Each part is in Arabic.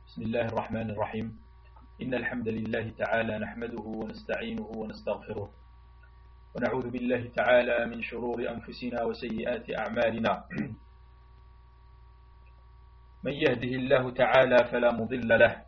بسم الله الرحمن الرحيم. إن الحمد لله تعالى نحمده ونستعينه ونستغفره ونعوذ بالله تعالى من شرور أنفسنا وسيئات أعمالنا. من يهده الله تعالى فلا مضل له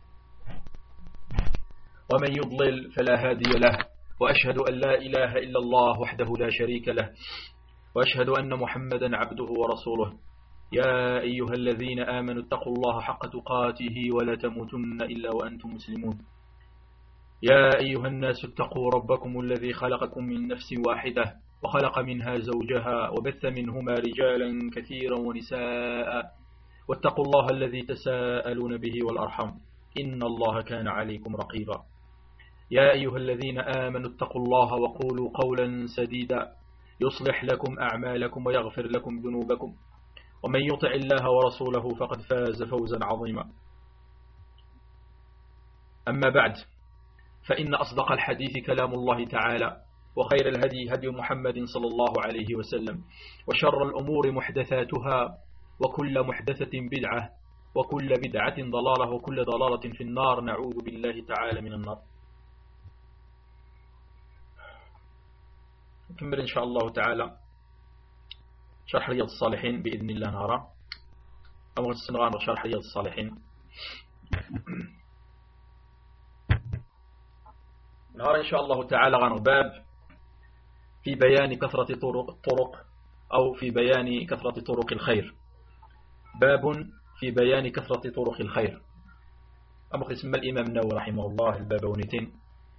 ومن يضلل فلا هادي له، وأشهد أن لا إله إلا الله وحده لا شريك له، وأشهد أن محمدا عبده ورسوله. يا أيها الذين آمنوا اتقوا الله حق تقاته ولا تموتن إلا وأنتم مسلمون. يا أيها الناس اتقوا ربكم الذي خلقكم من نفس واحدة وخلق منها زوجها وبث منهما رجالا كثيرا ونساء، واتقوا الله الذي تساءلون به والأرحم إن الله كان عليكم رقيبا. يا أيها الذين آمنوا اتقوا الله وقولوا قولا سديدا يصلح لكم أعمالكم ويغفر لكم ذنوبكم، ومن يطع الله ورسوله فقد فاز فوزا عظيما. أما بعد، فإن أصدق الحديث كلام الله تعالى، وخير الهدي هدي محمد صلى الله عليه وسلم، وشر الأمور محدثاتها، وكل محدثة بدعة، وكل بدعة ضلالة، وكل ضلالة في النار. نعوذ بالله تعالى من النار. نكمل إن شاء الله تعالى شرح رياض الصالحين بإذن الله نهارا. أو نستنغان شرح رياض الصالحين نهارا إن شاء الله تعالى غان باب في بيان كثرة طرق أو في بيان كثرة طرق الخير. باب في بيان كثرة طرق الخير. أما اسم الإمام النووي رحمه الله الباب ونتين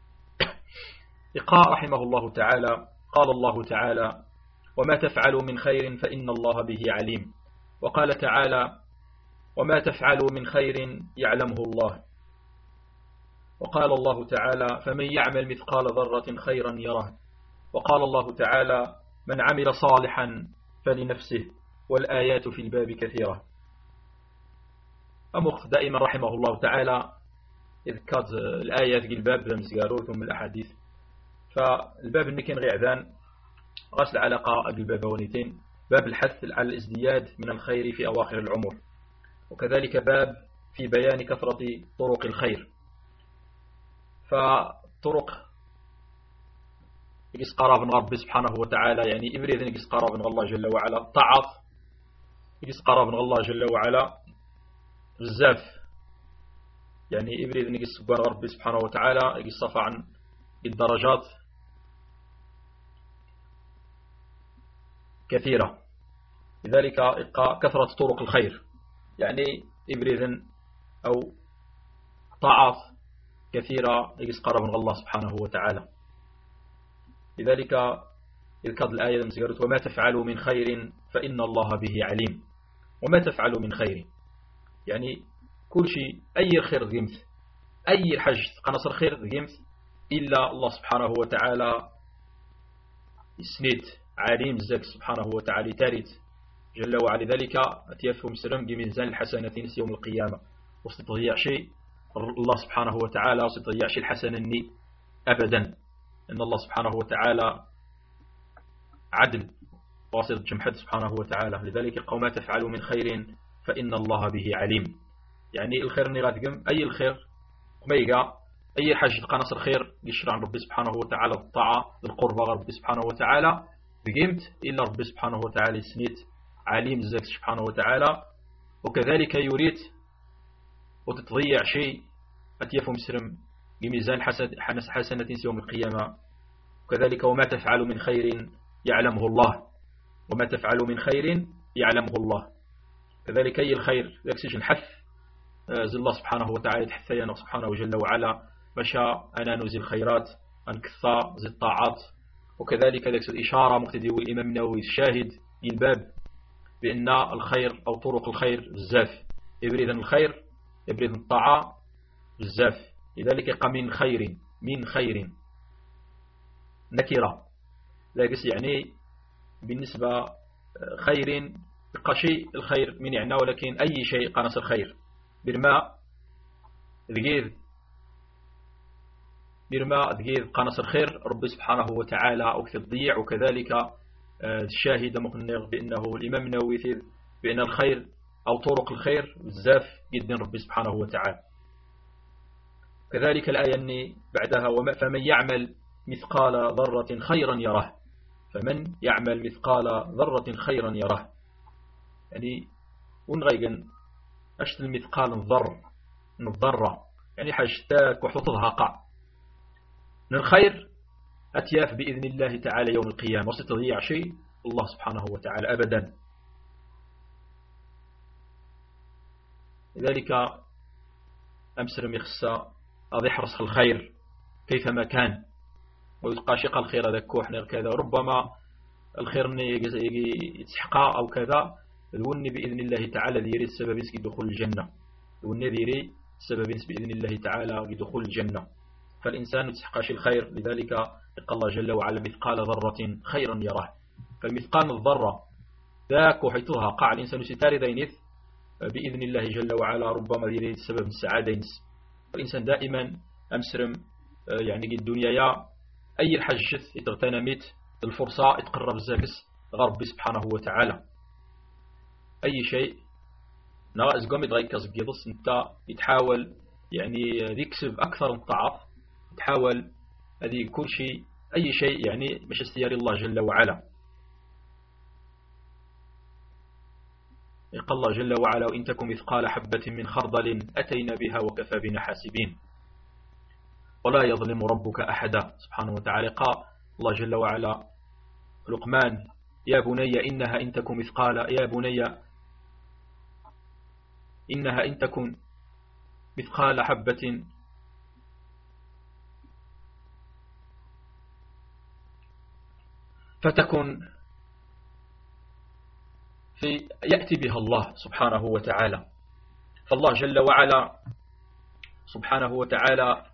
إقاء رحمه الله تعالى. قال الله تعالى: وما تفعلوا من خير فإن الله به عليم. وقال تعالى: وما تفعلوا من خير يعلمه الله. وقال الله تعالى: فمن يعمل مثقال ذرة خيرا يره. وقال الله تعالى: من عمل صالحا فلنفسه. والآيات في الباب كثيرة. أمخ دائما رحمه الله تعالى إذ كانت الآيات في الباب بمزقارو ثم الأحاديث. فالباب اللي كان غيعذان غسل علاقة الباب ونيتين، باب الحث على الازدياد من الخير في أواخر العمر، وكذلك باب في بيان كثرة طرق الخير. فطرق يقص قراب من ربي سبحانه وتعالى، يعني إبريد يقص قراب من الله جل وعلا، طاعات يقص قراب من الله جل وعلا بزاف، يعني إبريد يقص قراب ربي سبحانه وتعالى يقص صفى عن الدرجات كثيرة. لذلك كثرة طرق الخير، يعني إبريذن أو طاعات كثيرة يقص قرب من الله سبحانه وتعالى. لذلك إذ كانت الآية المسجرة: وما تفعلوا من خير فإن الله به عليم. وما تفعلوا من خير يعني كل شيء، أي خير ذقمت، أي حج قنصر خير ذقمت، إلا الله سبحانه وتعالى يسند عليم الزاك سبحانه وتعالى تاريت جل وعلا. ذلك أتيفهم سلام بميزان الحسنات يوم القيامة، وستضيع شيء الله سبحانه وتعالى، وستضيع شيء الحسنة أبدا. إن الله سبحانه وتعالى عدل واصل جمحد سبحانه وتعالى. لذلك قوما تفعلوا من خير فإن الله به عليم، يعني الخير نغادقم، أي الخير ما يقع، أي حاجة تلقى نصر خير يشرع ربي سبحانه وتعالى الطاعة القربة ربي سبحانه وتعالى بقيمت، إلا ربي سبحانه وتعالى سنيت عليم الزاك سبحانه وتعالى. وكذلك يريد وتتضيع شيء أتيف مسرم بميزان حسنة يوم القيامة. وكذلك وما تفعلوا من خير يعلمه الله. وما تفعلوا من خير يعلمه الله. كذلك أي الخير يكسج الحث زي الله سبحانه وتعالى تحثينا سبحانه وجل وعلا مشى أنا نزل الخيرات أنكثى زي الطاعات. وكذلك ذلك الإشارة مقتدي الإمام النووي الشاهد الباب بأن الخير أو طرق الخير بزاف، إبريد الخير إبريد الطاعة بزاف. لذلك قام من خير نكرة، ذلك يعني بالنسبة خير يبقى شيء الخير من يعنى، ولكن أي شيء قنص الخير برماء ذقيذ قنص الخير ربي سبحانه وتعالى أو في الضيع. وكذلك الشاهد مقنغ بأنه الإمام النووي بأن الخير أو طرق الخير بزاف جدا ربي سبحانه وتعالى. كذلك الآية اللي بعدها فمن يعمل مثقال ذرة خيرا يره، فمن يعمل مثقال ذرة خيرا يره، يعني ونغيقن أشت المثقال الذرة يعني حاجتك وحطتها قع من الخير أتياف بإذن الله تعالى يوم القيامة، وستضيع شيء الله سبحانه وتعالى أبدا. لذلك أمسر ميخصة هذا يحرص الخير كيفما كان، ويلقى شق الخير هذا كوحنا كذا، ربما الخير يتسحقا أو كذا الوني بإذن الله تعالى ذيري السبب في دخول الجنة، الوني ذيري السبب بإذن الله تعالى في دخول الجنة. فالإنسان يتسحقاش الخير، لذلك يقول الله جل وعلا مثقال ذرة خيرا يراه، فالمثقال الذرة ذاك وحيثها قاع الإنسان ستاري ذينث بإذن الله جل وعلا ربما ذيري السبب السعادة. الإنسان دائما أمسرم يعني الدنيا يا أي الحجث يتغتنمت الفرصة يتقرب الزاكس غرب سبحانه وتعالى. أي شيء ناقص قوم يتغيكز قيضس أنت يتحاول يعني يكسب أكثر من الطاعات، تحاول هذه كل شيء أي شيء يعني مش استيار الله جل وعلا. يقول الله جل وعلا وإن تكن مثقال حبة من خردل أتينا بها وكفى بنا حاسبين ولا يظلم ربك أحدا. سبحانه وتعالى قال الله جل وعلا لقمان يا بني إنها إن تكن مثقال يا بني إنها إن تكن مثقال حبة فتكن في يأتي بها الله سبحانه وتعالى. فالله جل وعلا سبحانه وتعالى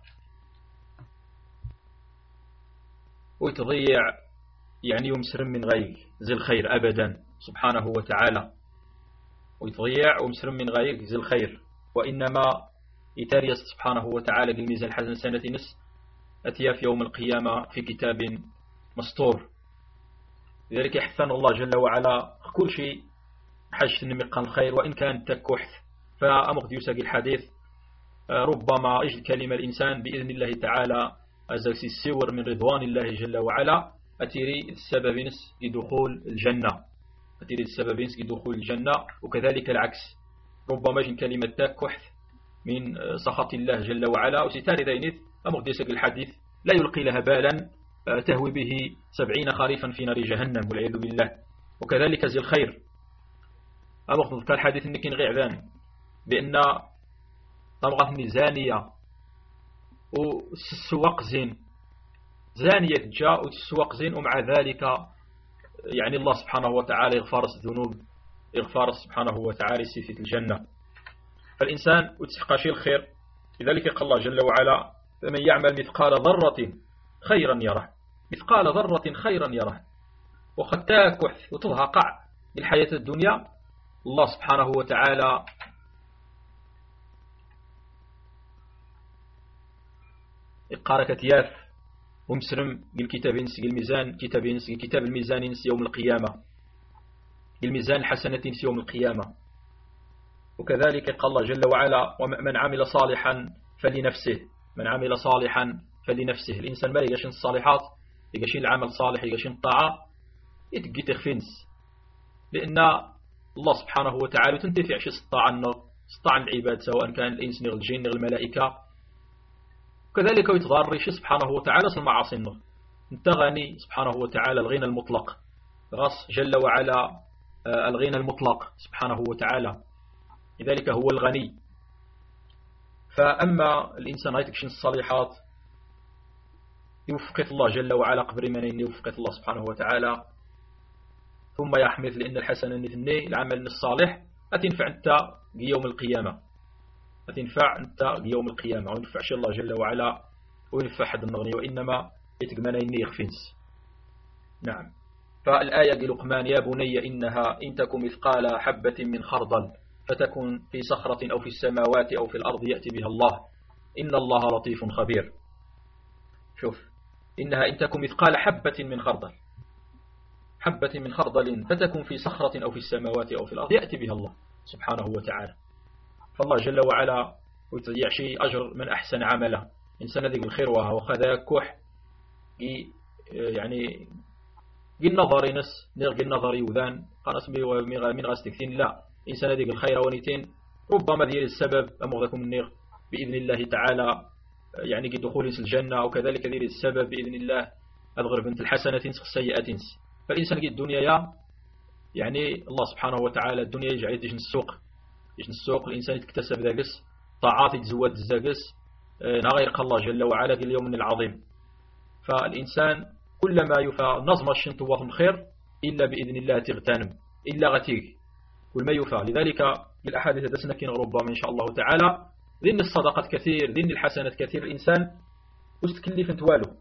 ويتضيع يعني يمسر من غير زي الخير أبدا سبحانه وتعالى، ويتضيع ومسر من غير زي الخير، وإنما يتاريس سبحانه وتعالى بالميزان الحسن سنة نس أتيا في يوم القيامة في كتاب مسطور. لذلك يحثن الله جل وعلا كل شيء حاجة نمقى الخير وإن كان تكحث. فأمغد يساق الحديث ربما أجد كلمة الإنسان بإذن الله تعالى أزاكسي السور من رضوان الله جل وعلا أتيري السبب نس لدخول الجنة، أتيري السبب نس لدخول الجنة. وكذلك العكس، ربما أجد كلمة تكحث من سخط الله جل وعلا وستاري ذينث أمغد يساق الحديث لا يلقي لها بالا تهوي به 70 خريفا في نار جهنم والعياذ بالله. وكذلك زي الخير أمغد نذكر الحديث نكين غير بأن طبقة زانية والسواق زين، زانية جاء والسواق زين، ومع ذلك يعني الله سبحانه وتعالى يغفر الذنوب، يغفر سبحانه وتعالى في الجنة. فالإنسان يتسحق شيء الخير. لذلك قال الله جل وعلا فمن يعمل مثقال ذرة خيرا يره، مثقال ذرة خيرا يره. وقد تاكح وتضهقع بالحياة الدنيا الله سبحانه وتعالى إقارة كتياف ومسرم بالكتابين الميزان كتاب الميزان يوم القيامة، الميزان الحسنة يوم القيامة. وكذلك قال الله جل وعلا ومن عمل صالحا فلنفسه، من عمل صالحا فلنفسه. الإنسان ما يقاشين الصالحات، يقاشين العمل صالح، يقاشين الطاعة، يتقي تخفينس، لأن الله سبحانه وتعالى تنتفع شي سطاع العباد سواء كان الإنس نغ الجن نغ الملائكة. وكذلك يتضار شي سبحانه وتعالى المعاصي النغ انت غني سبحانه وتعالى الغنى المطلق، غص جل وعلا الغنى المطلق سبحانه وتعالى، لذلك هو الغني. فأما الإنسان يتكشن الصالحات يوفقت الله جل وعلا قبل من يوفقت الله سبحانه وتعالى، ثم يحمل لأن الحسنة نثني العمل الصالح أتنفع أنت يوم القيامة، أتنفع أنت يوم القيامة، وينفع شاء الله جل وعلا وينفع حد النغني، وإنما يتقمنا إني يخفنس. نعم. فالآية لقمان يا بني إنها إن تكن مثقال حبة من خردل فتكن في صخرة أو في السماوات أو في الأرض يأتي بها الله إن الله لطيف خبير. شوف، إنها إن تكن مثقال حبة من خردل، حبة من خردل فتكن في صخرة أو في السماوات أو في الأرض يأتي بها الله. سبحانه وتعالى. فالله جل وعلا ويتضيع شيء أجر من أحسن عمله. إنسان ذيك الخير وها وخذا كح يعني قل نظري نس قل نظري وذان قناس من غاستكثين لا إنسان ذيك الخير ونيتين ربما ذي السبب أمغذكم النير بإذن الله تعالى يعني قد دخول الجنة وكذلك ذي السبب بإذن الله أذغر بنت الحسنة تنسخ السيئة. فالإنسان قد الدنيا يعني الله سبحانه وتعالى الدنيا يجعل يجن السوق الإنسان يتكتسب ذاقس طاعات يتزود الزاقس نغير الله جل وعلا في اليوم العظيم. فالإنسان كلما يفى نظم الشنطوة الخير إلا بإذن الله تغتنم إلا غتيق كل ما يفى. لذلك بالأحاديث دسنكين ربما إن شاء الله تعالى ذن الصدقات كثير ذن الحسنات كثير. الإنسان وستكلف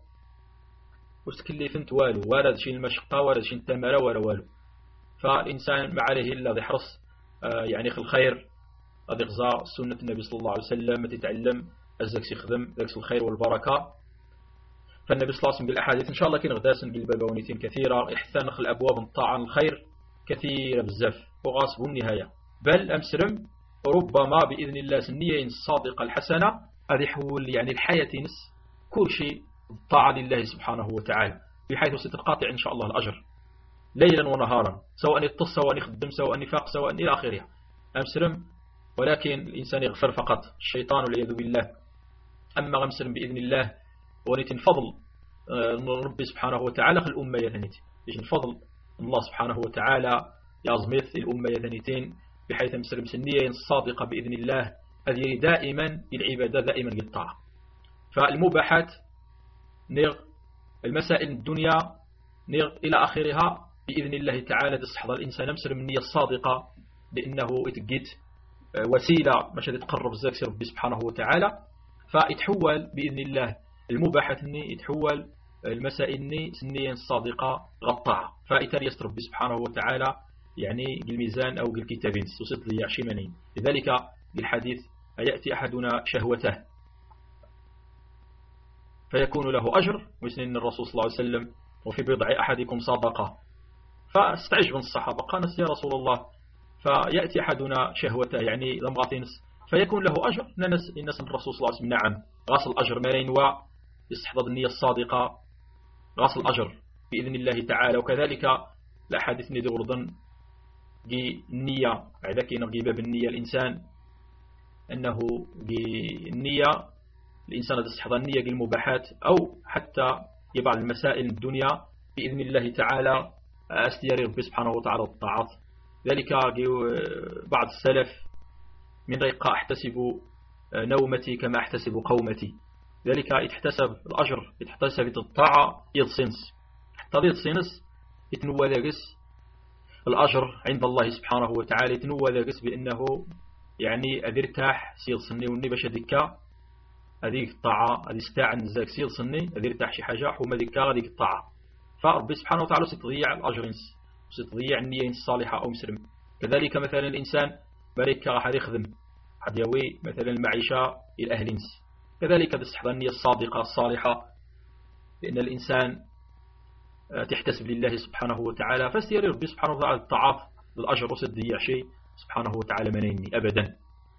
انت والو ولا شيء المشقة ولا شيء التمرة ولا والو. فالإنسان ما عليه إلا يحرص يعني في الخير هذه غزاء سنة النبي صلى الله عليه وسلم تتعلم الزكس يخدم ذكس الخير والبركة. فالنبي صلى الله عليه وسلم بالأحاديث إن شاء الله كين غداسن بالبابونيتين كثيرة إحثان الأبواب الطاعة الخير كثيرة بزاف وغاصب النهاية. بل أمسرم ربما بإذن الله سنية الصادقة الحسنة هذه حول يعني الحياة نس كل شيء طاعة لله سبحانه وتعالى بحيث ستقاطع إن شاء الله الأجر ليلا ونهارا سواء يتص سواء يخدم سواء يفاق سواء إلى آخره. أمسرم ولكن الإنسان يغفر فقط الشيطان والعياذ بالله. أما غمسرم بإذن الله ونيت فضل ربي سبحانه وتعالى في الأمة يثنيت يجن فضل الله سبحانه وتعالى يعظمث الأمة يثنيتين بحيث مسلم سنية الصادقة بإذن الله هذه دائما العبادة دائما للطاعة. فالمباحات نغ المسائل الدنيا نغ إلى آخرها بإذن الله تعالى تستحضر الإنسان مسلم النية الصادقة لأنه يتجد وسيلة مش تقرب الزكس ربي سبحانه وتعالى. فيتحول بإذن الله المباحات إني يتحول المسائل إني سنية الصادقة غطاء فإتالي يستر ربي سبحانه وتعالى يعني بالميزان أو بالكتابين سوسط ضياع شمانين. لذلك للحديث يأتي أحدنا شهوته فيكون له أجر ويسنن الرسول صلى الله عليه وسلم وفي بضع أحدكم صدقة. فاستعجب الصحابة قال يا رسول الله فيأتي أحدنا شهوته يعني لمغاطينس فيكون له أجر الناس الرسول صلى الله عليه وسلم نعم غاصل الأجر مالين ويستحضر النية الصادقة غاصل الأجر بإذن الله تعالى. وكذلك الأحاديث ندي غرضا النية عذاك نرغب بالنية الإنسان أنه النية الإنسان يستحضر النية المباحات أو حتى يبعض المسائل الدنيا بإذن الله تعالى أستياري ربي سبحانه وتعالى الطاعات. ذلك بعض السلف من ريقة أحتسب نومتي كما أحتسب قومتي. ذلك يتحتسب الأجر يتحتسب الطاعة يتصنس حتى يتصنس يتنوى ذاكس الأجر عند الله سبحانه وتعالى يتنوى ذاكس بأنه يعني أذرتاح سيصني وني باش هذيك هذيك الطاعة هذه استاع نزاك سيصني أذرتاح شي حاجة حوما هذيك الطاعة. فربي سبحانه وتعالى ستضيع الأجر ستضيع النية الصالحة أو مسلم. كذلك مثلا الإنسان بريك راح يخدم حد يوي مثلا المعيشة إلى أهل إنس كذلك تستحضر النية الصادقة الصالحة لأن الإنسان تحتسب لله سبحانه وتعالى فسيري ربي سبحانه وتعالى الطاعات للأجر وسديع شيء سبحانه وتعالى منيني أبدا.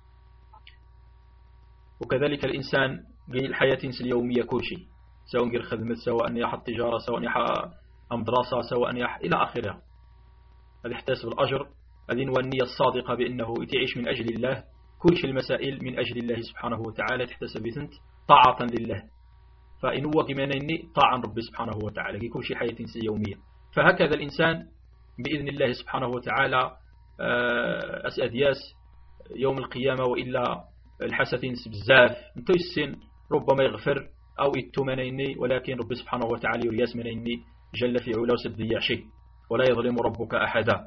وكذلك الإنسان الحياة اليومية كل شيء سواء غير خدمة سواء يحط تجارة سواء أم دراسة سواء إلى آخره هذا يحتسب الأجر هذه النية الصادقة بأنه يتعيش من أجل الله كل شيء المسائل من أجل الله سبحانه وتعالى تحتسب بثنت طاعة لله. فإن هو كمان إني طاعا ربي سبحانه وتعالى كل شيء حياة يومية. فهكذا الإنسان بإذن الله سبحانه وتعالى أسأدياس يوم القيامة وإلا الحسدين بزاف انتو السن ربما يغفر أو إتمنيني ولكن ربي سبحانه وتعالى يرياس منيني جل في علا وسديع شيء ولا يظلم ربك أحدا.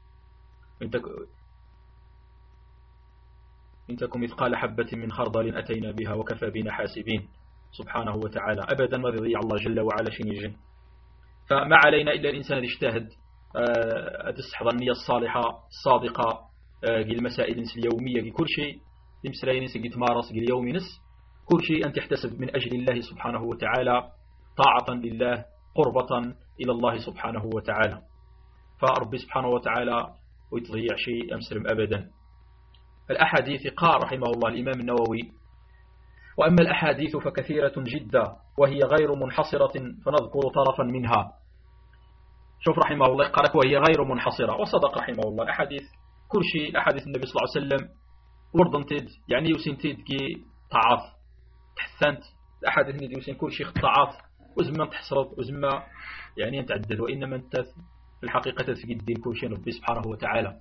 إن تكن مثقال حبة من خردل أتينا بها وكفى بنا حاسبين سبحانه وتعالى. أبدا ما يضيع الله جل وعلا شيء يجن. فما علينا إلا الإنسان يجتهد تستحضر النية الصالحة الصادقة المسائل اليومية كل شيء يمسرين سجد مارس اليوم نس كل شيء أن تحتسب من أجل الله سبحانه وتعالى طاعة لله قربة إلى الله سبحانه وتعالى. فربي سبحانه وتعالى ويتضيع شيء أمسلم أبدا. الأحاديث قال رحمه الله الإمام النووي: وأما الأحاديث فكثيرة جدا وهي غير منحصرة فنذكر طرفا منها. شوف رحمه الله قالك وهي غير منحصرة، وصدق رحمه الله. الأحاديث كل شيء أحاديث النبي صلى الله عليه وسلم وردنتيد يعني يوسنتيد كي طعاف تحسنت الأحاديث اللي يوسن كل شيء طعاف وزما تحصرت وزما يعني تعدد، وإنما أنت في الحقيقة تفقد الدين كل شيء ربي سبحانه وتعالى.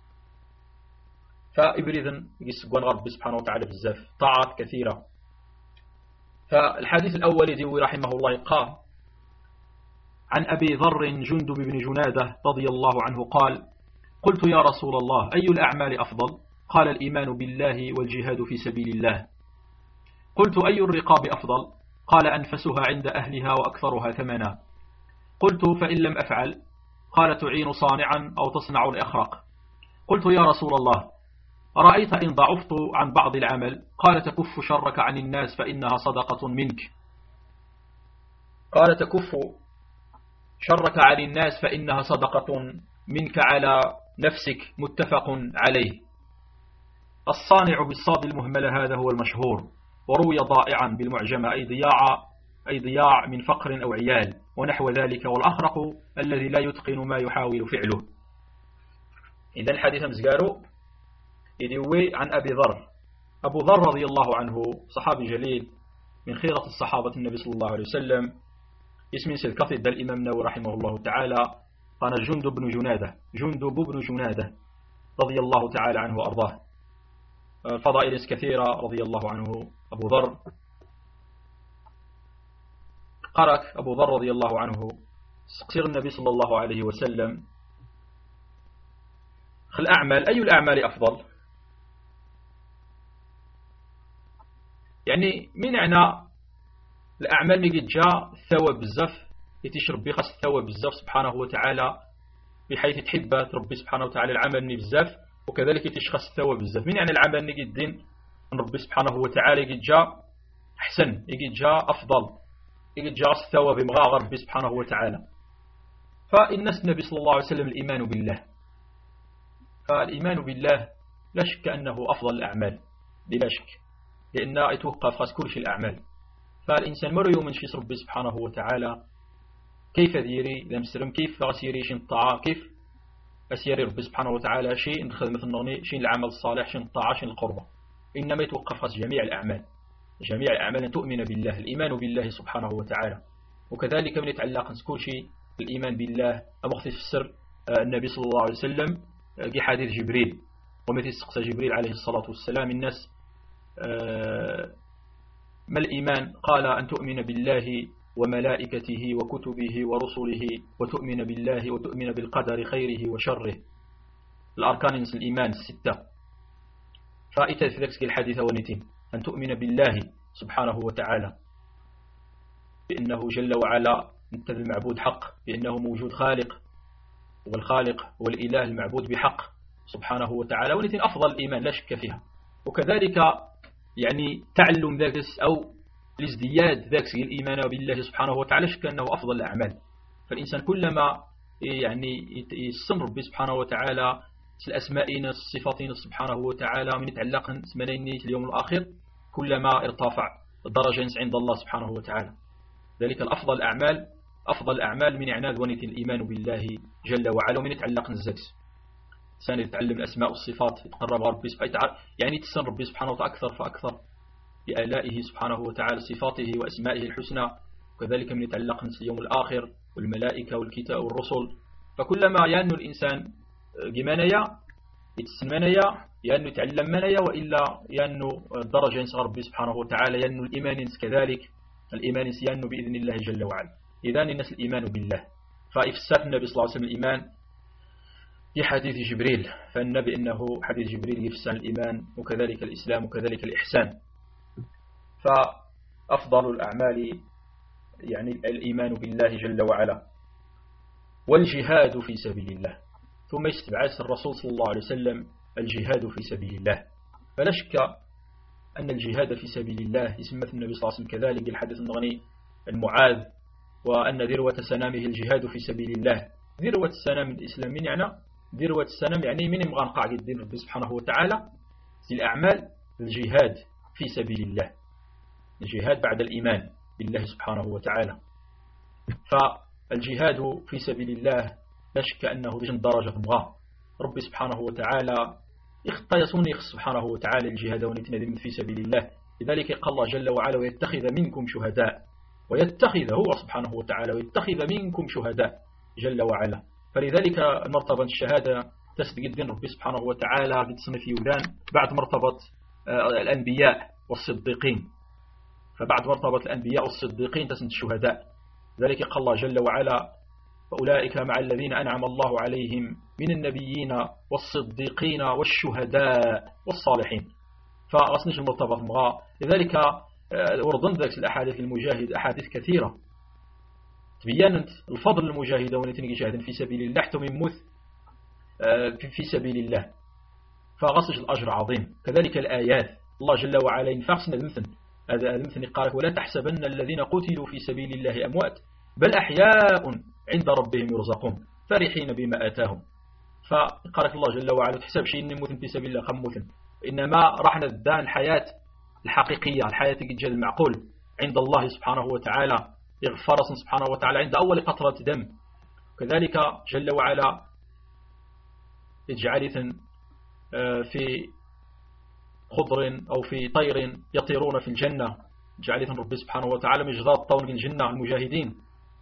فإبريذن يسقون ربي سبحانه وتعالى بزاف طاعات كثيرة. فالحديث الأول يدوي رحمه الله قال: عن أبي ذر جندب بن جنادة رضي الله عنه قال: قلت يا رسول الله أي الأعمال أفضل؟ قال: الإيمان بالله والجهاد في سبيل الله. قلت: أي الرقاب أفضل؟ قال: أنفسها عند أهلها وأكثرها ثمنا. قلت: فإن لم أفعل؟ قال: تعين صانعا أو تصنع الأخرق. قلت: يا رسول الله أرأيت إن ضعفت عن بعض العمل؟ قال: تكف شرك عن الناس فإنها صدقة منك. قال: تكف شرك عن الناس فإنها صدقة منك على نفسك. متفق عليه. الصانع بالصاد المهملة هذا هو المشهور، وروي ضائعا بالمعجمة أي ضياع من فقر أو عيال ونحو ذلك، والأخرق الذي لا يتقن ما يحاول فعله. إذا الحديث مزقارو يدوي عن أبي ذر. أبو ذر رضي الله عنه صحابي جليل من خيرة الصحابة النبي صلى الله عليه وسلم، اسم سلكث دا الإمام النووي رحمه الله تعالى قال جندب بن جنادة رضي الله تعالى عنه وأرضاه. فضائل كثيرة رضي الله عنه أبو ذر. قرأ أبو ذر رضي الله عنه سقسر النبي صلى الله عليه وسلم الأعمال أي الأعمال أفضل؟ يعني من عنا الأعمال اللي قد جاء الثواب بزاف يتشرب بخص الثواب بزاف سبحانه وتعالى، بحيث تحب ربي سبحانه وتعالى العمل اللي بزاف، وكذلك يتشخص الثواب بزاف. من يعني العمل اللي قد دين ربي سبحانه وتعالى قد جاء أحسن، قد جاء أفضل، قد جاء الثواب مغاغر ربي سبحانه وتعالى. فالناس النبي صلى الله عليه وسلم الإيمان بالله. فالإيمان بالله لا شك أنه أفضل الأعمال بلا شك، لأنه يتوقف خاص كل شيء الأعمال. فالإنسان مرة يوم شيء ربي سبحانه وتعالى كيف ديري لمسرم، كيف غسيري شين الطاعة، كيف أسيري ربي سبحانه وتعالى شيء خدمة النغني، شين العمل الصالح، شين الطاعة، شين القربة. إنما يتوقف خاص جميع الأعمال. جميع الأعمال أن تؤمن بالله، الإيمان بالله سبحانه وتعالى. وكذلك من يتعلق كل شيء الإيمان بالله أمخص في السر النبي صلى الله عليه وسلم في حديث جبريل، ومثل سقس جبريل عليه الصلاة والسلام الناس ما الإيمان؟ قال: أن تؤمن بالله وملائكته وكتبه ورسله وتؤمن بالله وتؤمن بالقدر خيره وشره. الأركان الإيمان الستة. فإذا في ذلك الحديث ونتين أن تؤمن بالله سبحانه وتعالى بأنه جل وعلا أنت المعبود حق، بأنه موجود خالق، والخالق والإله المعبود بحق سبحانه وتعالى، ونتين أفضل الإيمان لا شك فيها. وكذلك يعني تعلم ذاك أو الازدياد ذاك الإيمان بالله سبحانه وتعالى شك أنه أفضل الأعمال. فالإنسان كلما يعني يستمر ربي سبحانه وتعالى الأسمائين الصفاتين سبحانه وتعالى من يتعلق اسمين اليوم الآخر كلما ارتفع الدرجة عند الله سبحانه وتعالى. ذلك الأفضل الأعمال أفضل الأعمال من عناد ونت الإيمان بالله جل وعلا، ومن يتعلق الزكس سان يتعلم الأسماء والصفات يتقرب ربي سبحانه وتعالى، يعني تسن ربي سبحانه وتعالى أكثر فأكثر بآلائه سبحانه وتعالى صفاته وأسمائه الحسنى. وكذلك من يتعلق اليوم الآخر والملائكة والكتاب والرسل. فكلما ينو الإنسان جمانيا يتسمانيا ينو يتعلم منيا، وإلا ينو الدرجة ينسى ربي سبحانه وتعالى، ينو الإيمان كذلك، الإيمان ينو بإذن الله جل وعلا. إذن الناس الإيمان بالله. فإفسر النبي صلى الله عليه وسلم الإيمان في حديث جبريل، فالنبي إنه حديث جبريل يفسر الإيمان، وكذلك الإسلام، وكذلك الإحسان. فأفضل الأعمال يعني الإيمان بالله جل وعلا، والجهاد في سبيل الله. ثم يستبعث الرسول صلى الله عليه وسلم الجهاد في سبيل الله. فلا شك أن الجهاد في سبيل الله يسمى النبي صلى الله عليه وسلم كذلك الحديث النغني المعاذ، وأن ذروة سنامه الجهاد في سبيل الله. ذروة السنام الإسلام من يعني ذروة السنام يعني من مغانقع الدين ربي سبحانه وتعالى الأعمال الجهاد في سبيل الله، الجهاد بعد الإيمان بالله سبحانه وتعالى. فالجهاد في سبيل الله لا شك أنه ديجن درجة مغا ربي سبحانه وتعالى يخص سبحانه وتعالى الجهاد ونتندم في سبيل الله. لذلك قال الله جل وعلا ويتخذ منكم شهداء، ويتخذ هو سبحانه وتعالى ويتخذ منكم شهداء جل وعلا. فلذلك مرتبة الشهادة تسبق الدين ربي سبحانه وتعالى بتصنف يودان بعد مرتبة الأنبياء والصديقين، فبعد مرتبة الأنبياء والصديقين تسند الشهداء. ذلك قال الله جل وعلا فأولئك مع الذين أنعم الله عليهم من النبيين والصديقين والشهداء والصالحين. فأصنش المرتبط مغا. لذلك وردن ذلك الأحاديث المجاهد أحاديث كثيرة تبينت الفضل المجاهد ونتنقي جاهدا في سبيل الله حتى من موت في سبيل الله، فغصج الأجر عظيم. كذلك الآيات الله جل وعلا ينفعسنا المثل هذا المثل قال ولا تحسبن الذين قتلوا في سبيل الله أموات بل أحياء عند ربهم يرزقون فرحين بما آتاهم. فقال الله جل وعلا تحسب شيء نموت في سبيل الله خموت، إنما راح ندان الحياة الحقيقية، الحياة الجد المعقول عند الله سبحانه وتعالى يغفر سبحانه وتعالى عند أول قطرة دم. كذلك جل وعلا يجعل في خضر أو في طير يطيرون في الجنة، جعل ربي سبحانه وتعالى مجداد طون في الجنة المجاهدين.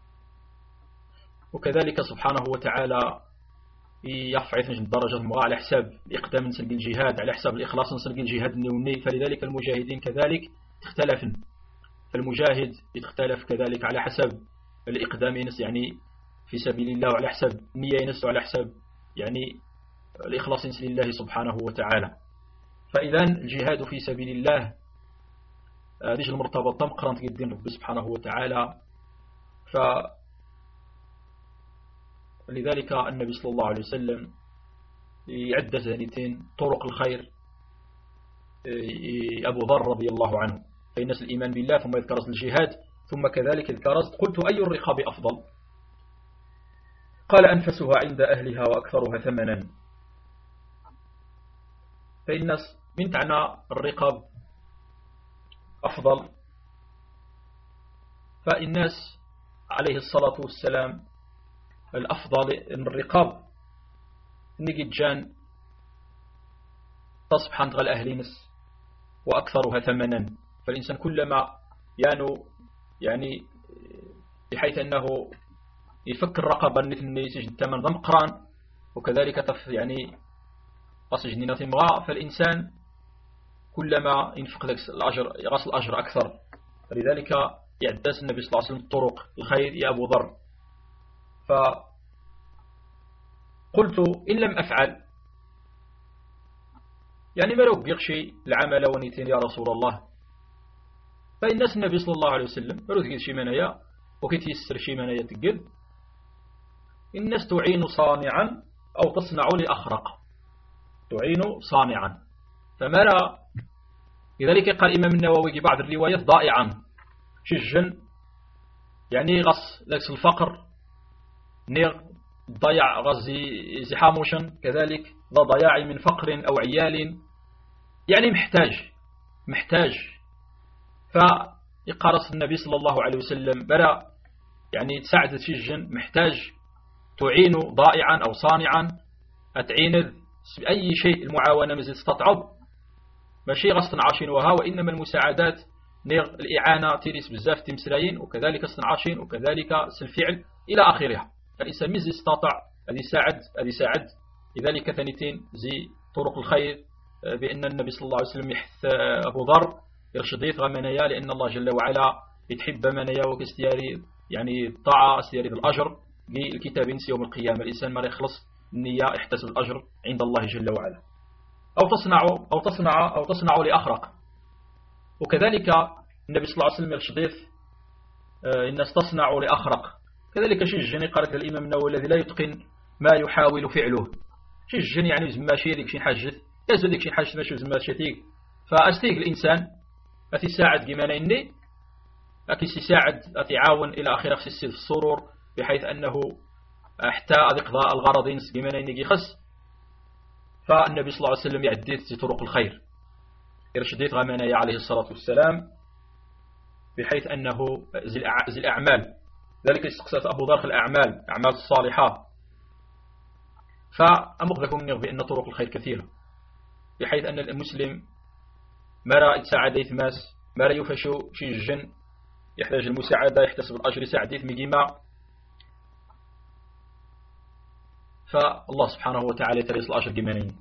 وكذلك سبحانه وتعالى يرفع درجة المغاء على حساب الإقدام نسلق الجهاد، على حساب الإخلاص نسلق الجهاد النوني. فلذلك المجاهدين كذلك تختلف، فالمجاهد يختلف كذلك على حسب الإقدام ينس يعني في سبيل الله، وعلى حسب النية ينس، وعلى حسب يعني الإخلاص ينس لله سبحانه وتعالى. فإذا الجهاد في سبيل الله هذه المرتبطة مقرنة الدين ربي سبحانه وتعالى. لذلك النبي صلى الله عليه وسلم يعد زانتين طرق الخير أبو ذر رضي الله عنه، فإنس الإيمان بالله ثم يذكر الجهاد ثم كذلك يذكر قلت أي الرقاب أفضل؟ قال أنفسها عند أهلها وأكثرها ثمنا. فإنس من تعنى الرقاب أفضل، فالناس عليه الصلاة والسلام الأفضل من الرقاب نجد جان تصبح عند الأهل نس وأكثرها ثمنا. فالإنسان كلما يعني بحيث أنه يفكر رقبا مثل يسجد الثمن ضم قران، وكذلك يعني قصجني نثمغا، فالإنسان كلما ينفق الأجر يغص الأجر أكثر. فلذلك يعدس النبي صلى الله عليه وسلم طرق الخير يا أبو ذر. فقلت إن لم أفعل يعني ما لو بيغشي العمل ونيتين يا رسول الله، فالناس النبي صلى الله عليه وسلم ما تقول شي منايا وكيت يسر شي منايا تقل الناس تعين صانعا أو تصنع لأخرق، تعين صانعا. فما لا لذلك قال الإمام النووي بعض الروايات ضائعا شجن يعني غص لكس الفقر نير ضيع غزي زحاموشا، كذلك ذا ضياع من فقر أو عيال يعني محتاج. فيقارص النبي صلى الله عليه وسلم بلا يعني تساعد شجن محتاج تعين ضائعا أو صانعا أتعين أي شيء المعاونة مزيد تستطعب ماشي غصن عاشين وها، وإنما المساعدات نير الإعانة تيريس بزاف تمسلايين، وكذلك الصنعاشين وكذلك الفعل إلى آخرها. فالإنسان مزي استطاع هذه ساعد. لذلك ثانيتين زي طرق الخير بأن النبي صلى الله عليه وسلم يحث أبو ذر يرشديث غمنايا، لأن الله جل وعلا يتحب منايا وكستياري يعني الطاعة استياري الأجر للكتاب ينسي يوم القيامة. الإنسان ما يخلص النية يحتسب الأجر عند الله جل وعلا. أو تصنع لأخرق. وكذلك النبي صلى الله عليه وسلم يرشديث الناس تصنع لأخرق. كذلك شجن قالت الإمام النووي الذي لا يتقن ما يحاول فعله، شجن يعني زما شي ديك شي حاجة يزل ديك شي حاجة ماشي زما شتيك. فأستيق الإنسان أتي ساعد كما إني أتي ساعد أتي عاون إلى آخره في السرور، بحيث أنه حتى قضاء الغرض كما إني خص. فالنبي صلى الله عليه وسلم يعديت طرق الخير إرشديت غمانيا عليه الصلاة والسلام بحيث أنه زي الأعمال ذلك استقصت أبو ذر الأعمال الصالحة فأمخذكم بأن طرق الخير كثيرة بحيث أن المسلم ما رأى يتساعد يثماس ما رأى يفشو شي الجن يحتاج المساعدة يحتسب الأجر يساعد يثمجيما فالله سبحانه وتعالى يتريس الأجر جمانين.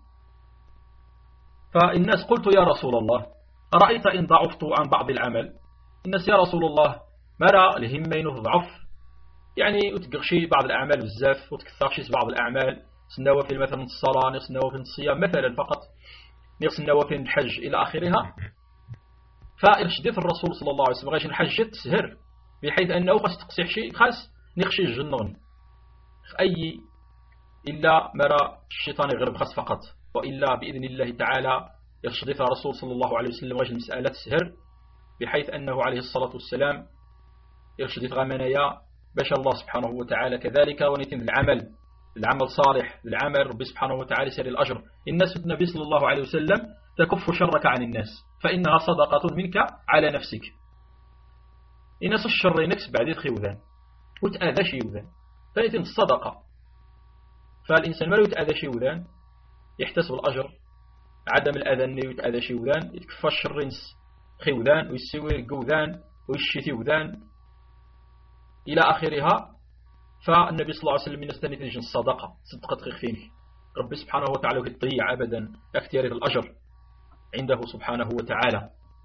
فالناس قلت يا رسول الله أرأيت إن ضعفت عن بعض العمل الناس يا رسول الله ما رأى الهمين وتضعف يعني وتقغشي بعض الأعمال بزاف وتكثرشي بعض الأعمال النوافل مثلا الصلاة نقص النوافل الصيام مثلا فقط نقص النوافل الحج إلى آخرها فإرشدت الرسول صلى الله عليه وسلم غاش الحج تسهر بحيث أنه خاص تقصيح شيء خاص نخشي الجنون في أي إلا مرى الشيطان يغرب خاص فقط وإلا بإذن الله تعالى يرشدت الرسول صلى الله عليه وسلم غاش المسألة تسهر بحيث أنه عليه الصلاة والسلام يرشدت غمانيا باش الله سبحانه وتعالى كذلك ونتم العمل صالح العمل ربي سبحانه وتعالى سير الأجر الناس النبي صلى الله عليه وسلم تكف شرك عن الناس فإنها صدقة منك على نفسك الناس الشر نكس بعد خوذان وتأذى شيوذان فيتم الصدقة فالإنسان ما يتأذى شيوذان يحتسب الأجر عدم الأذى يتأذى شيوذان يتكفى الشر خوذان ويسوي قوذان ويشتي وذان إلى آخرها فالنبي صلى الله عليه وسلم يستند لجن الصدقة صدقة تخفينه ربي سبحانه وتعالى يضيع أبدا اختيار الأجر عنده سبحانه وتعالى.